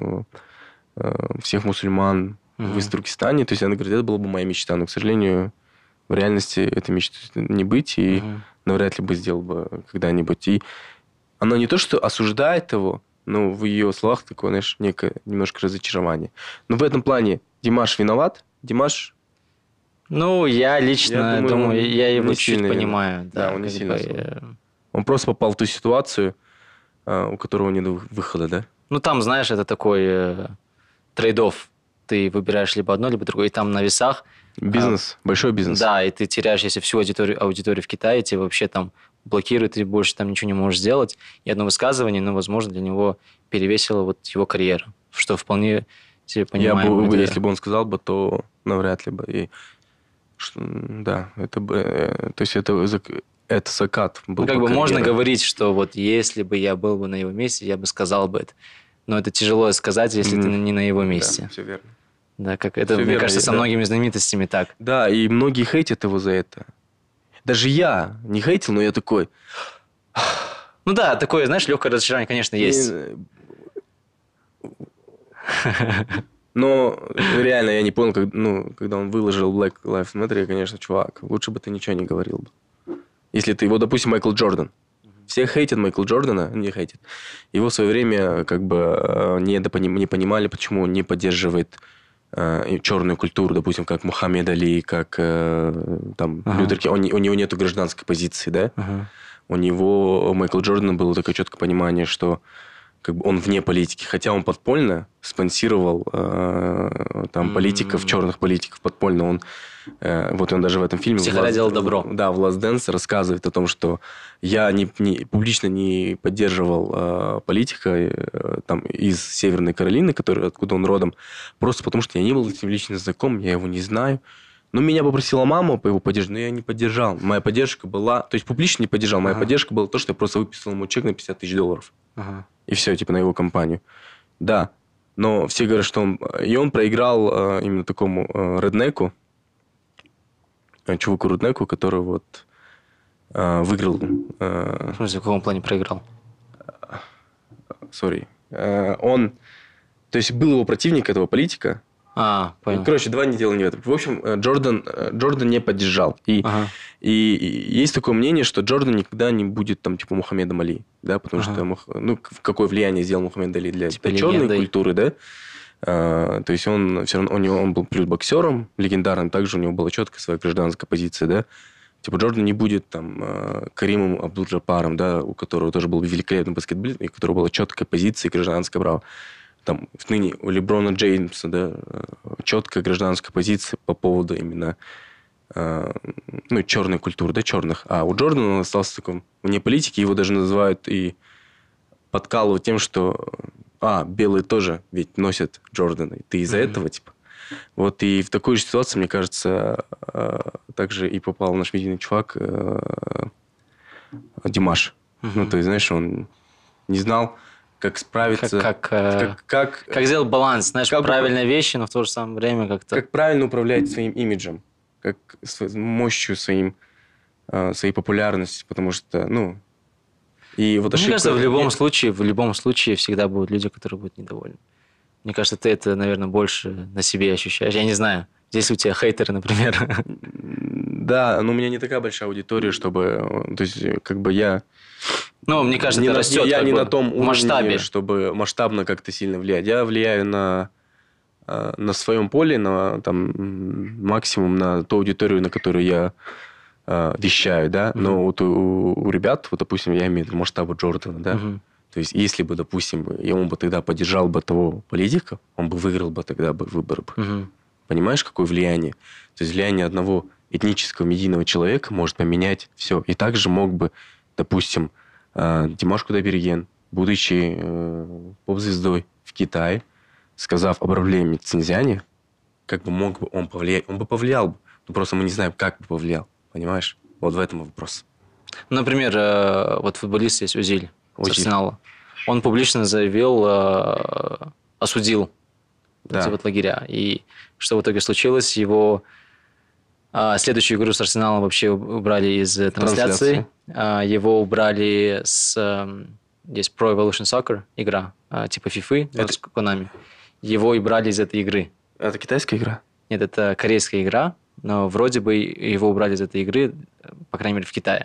э, всех мусульман mm-hmm. в Туркестане. То есть она говорит, это была бы моя мечта, но, к сожалению, в реальности этой мечты не быть, и mm-hmm. навряд ли бы сделал бы когда-нибудь. И она не то, что осуждает его, ну, в ее словах такое, знаешь, некое немножко разочарование. Но в этом плане Димаш виноват? Димаш... Ну, я лично я думаю, думаю я его чуть понимаю. Да, да, он не сильно. Я... Он просто попал в ту ситуацию, у которого нет выхода, да? Ну, там, знаешь, это такой э, трейд-офф. Ты выбираешь либо одно, либо другое. И там на весах... Бизнес, а, большой бизнес. Да, и ты теряешь, если всю аудиторию, аудиторию в Китае, тебе вообще там... блокирует, и больше там ничего не можешь сделать. И одно высказывание, но, возможно, для него перевесило вот его карьера. Что вполне себе понимаем. Я бы, если бы он сказал бы, то навряд ли бы. И, что, да, это бы... То есть это, это закат был. Ну, как бы карьеры. Можно говорить, что вот если бы я был бы на его месте, я бы сказал бы это. Но это тяжело сказать, если mm. ты не на его месте. Да, все верно. Да, как это, все мне верно, кажется, со да. многими знаменитостями так. Да, и многие хейтят его за это. Даже я не хейтил, но я такой... Ну да, такое, знаешь, легкое разочарование, конечно, есть. Но реально я не понял, как, ну, когда он выложил Black Lives Matter, я, конечно, чувак, лучше бы ты ничего не говорил бы. Если ты его, допустим, Майкл Джордан. Все хейтят Майкла Джордана, не хейтят. Его в свое время как бы не, не понимали, почему он не поддерживает э, черную культуру, допустим, как Мухаммед Али, как э, там ага. Лютер Кинг. Он, у него нету гражданской позиции, да? Ага. У него, у Майкла Джордана было такое четкое понимание, что как бы он вне политики, хотя он подпольно спонсировал э, там mm-hmm. политиков, черных политиков подпольно. Он, э, вот он даже в этом фильме... Всегда делал добро. Да, в Last Dance рассказывает о том, что я не, не, публично не поддерживал э, политика э, там, из Северной Каролины, который, откуда он родом, просто потому что я не был с ним лично знаком, я его не знаю. Ну, меня попросила мама по его поддержке, но я не поддержал. Моя поддержка была... То есть, публично не поддержал. Моя ага. поддержка была то, что я просто выписал ему чек на пятьдесят тысяч долларов. Ага. И все, типа, на его компанию. Да. Но все говорят, что он... И он проиграл э, именно такому э, реднеку, э, чуваку реднеку, который вот э, выиграл... Э, В смысле, в каком плане проиграл? Сори. Э, он... То есть был его противник, этого политика. А, понял. Короче, два не дела не в этом. В общем, э, Джордан, э, Джордан не поддержал. И, Ага. и, и есть такое мнение, что Джордан никогда не будет там типа Мухаммедом Али. Да, потому Ага. что Мух- ну, к- какое влияние сделал Мухаммед Али для, Типа для черной легендой. культуры, да? А, то есть он все равно, у него, он был плюс боксером легендарным, также у него была четкая своя гражданская позиция, да. Типа Джордан не будет там э, Каримом Абдул-Джаббаром, да, у которого тоже был великолепный баскетболист, и у которого была четкая позиция и гражданское право. Там ныне у Леброна Джеймса, да, э, четкая гражданская позиция по поводу именно э, ну, черной культуры, да, черных. А у Джордана он остался таком вне политики, его даже называют и подкалывают тем, что а, белые тоже ведь носят Джорданы. Ты из-за Мгм. этого, типа. Вот и в такой же ситуации, мне кажется, э, также и попал наш медийный чувак э, Димаш. Мгм. Ну, то есть, знаешь, он не знал, как справиться... Как, как, э, как, как, как сделать баланс, знаешь, как бы- правильные вещи, но в то же самое время как-то... как правильно управлять своим имиджем, как св- мощью своим, э, своей популярностью, потому что, ну... И вот Мне ошибка- кажется, в любом Нет, случае, в любом случае всегда будут люди, которые будут недовольны. Мне кажется, ты это, наверное, больше на себе ощущаешь. Я не знаю. Здесь у тебя хейтеры, например. Да, но у меня не такая большая аудитория, чтобы... э, То есть, э, как бы я... Ну, мне кажется, не это на- растет. Я как не бы на том в уровне, масштабе. чтобы масштабно как-то сильно влиять. Я влияю на, э, на своем поле, на там, м, максимум на ту аудиторию, на которую я э, вещаю, да. Но Мгм. вот у, у ребят, вот, допустим, я имею в виду масштаба Джордана, да. Мгм. То есть, если бы, допустим, и он бы тогда поддержал бы того политика, он бы выиграл бы тогда бы выборы. бы. Мгм. Понимаешь, какое влияние? То есть, влияние одного этнического медийного человека может поменять все. И также мог бы, допустим, э, Димаш Кудайберген, будучи э, поп-звездой в Китае, сказав о проблеме Цинцзяне, как бы мог бы он повлиять? Он бы повлиял бы. Но просто мы не знаем, как бы повлиял. Понимаешь? Вот в этом вопрос. Например, э, вот футболист есть Озиль с Озиль. Арсенала. Он публично заявил, э, осудил Да. эти вот лагеря. И что в итоге случилось? Его а, следующую игру с Арсеналом вообще убрали из э, трансляции. А, его убрали с... эм, Здесь Pro Evolution Soccer игра, а, типа FIFA, Это- вот с Konami. Его и брали из этой игры. Это китайская игра? Нет, это корейская игра, но вроде бы его убрали из этой игры, по крайней мере, в Китае.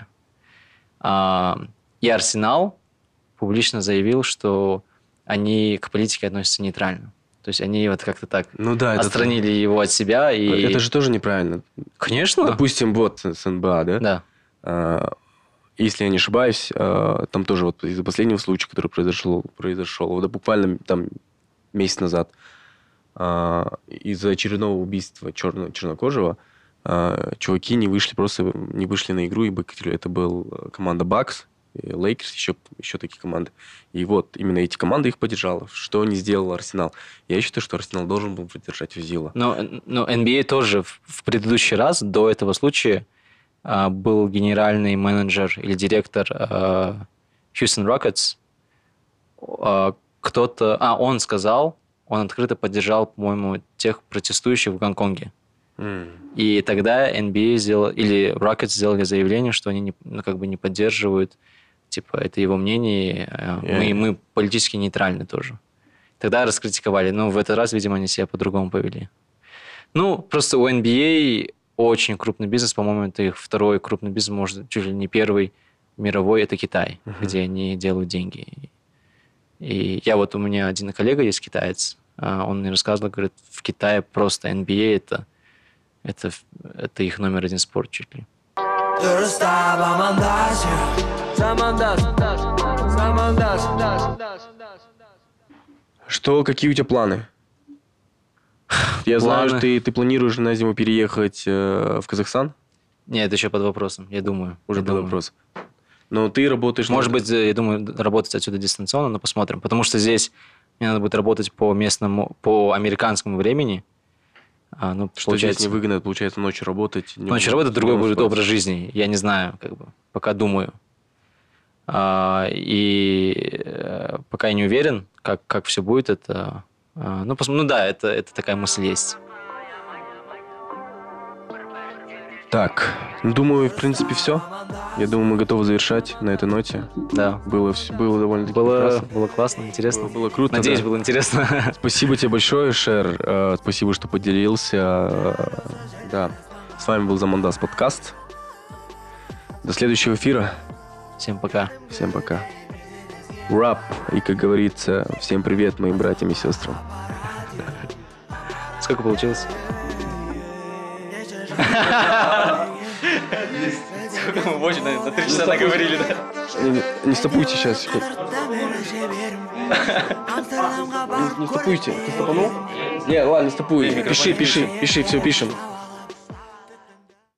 А, И Арсенал публично заявил, что они к политике относятся нейтрально. То есть они вот как-то так Ну да, это... отстранили его от себя. И... Это же тоже неправильно. Конечно. Допустим, вот с эн бэ а, да? Да. А, Если я не ошибаюсь, а, там тоже вот из-за последнего случая, который произошел, произошел вот буквально там месяц назад, а, из-за очередного убийства черно, чернокожего, а, чуваки не вышли, просто не вышли на игру и бойкотировали. Это был команда Бакс, Лейкерс, еще, еще такие команды. И вот именно эти команды их поддержала. Что не сделал Арсенал? Я считаю, что Арсенал должен был поддержать Озила. Но, но эн би эй тоже в, в предыдущий раз, до этого случая, а, был генеральный менеджер или директор а, Houston Rockets. А, кто-то... А, он сказал, он открыто поддержал, по-моему, тех протестующих в Гонконге. М. И тогда эн би эй сделал, или Rockets сделали заявление, что они не, ну, как бы не поддерживают, типа, это его мнение, э, мы, Yeah. мы политически нейтральны тоже. Тогда раскритиковали, но в этот раз, видимо, они себя по-другому повели. Ну, просто у эн би эй очень крупный бизнес, по-моему, это их второй крупный бизнес, может, чуть ли не первый мировой, это Китай, Мгм. где они делают деньги. И я вот, у меня один коллега есть китаец, а, он мне рассказывал, говорит, в Китае просто эн би эй это, это, это их номер один спорт чуть ли. You're a star by my dash, yeah. Someone does, does, someone does, does, does, does. Что, какие у тебя планы? Я знаю, Планы? что ты, ты планируешь на зиму переехать э, в Казахстан. Нет, это еще под вопросом, я думаю. Уже я был думаю. вопрос. Но ты работаешь... Может на- быть, я думаю, работать отсюда дистанционно, но посмотрим. Потому что здесь мне надо будет работать по местному, по американскому времени. А, ну, Что здесь невыгодно, получается, ночью работать. не Ночью будет работать, другой возможно будет спать. образ жизни. Я не знаю, как бы, пока думаю. А, и э, пока я не уверен, как, как все будет, это А, ну, пос... ну да, это, это такая мысль есть. Так, ну, думаю, в принципе, все. Я думаю, мы готовы завершать на этой ноте. Да. Было, вс- было довольно-таки Было, прекрасно. было классно, интересно. Было, было круто. Надеюсь, да. было интересно. Спасибо тебе большое, Шер. Э, Спасибо, что поделился. Э, Да. С вами был Замандас подкаст. До следующего эфира. Всем пока. Всем пока. Рап. И, как говорится, всем привет моим братьям и сестрам. Сколько получилось? Сколько мы больше на три часа наговорили, да? Не, не стопуйте сейчас. Не стопуйте. Ты стопанул? Не, ладно, не стопуй. Пиши, пиши, пиши, все, пишем.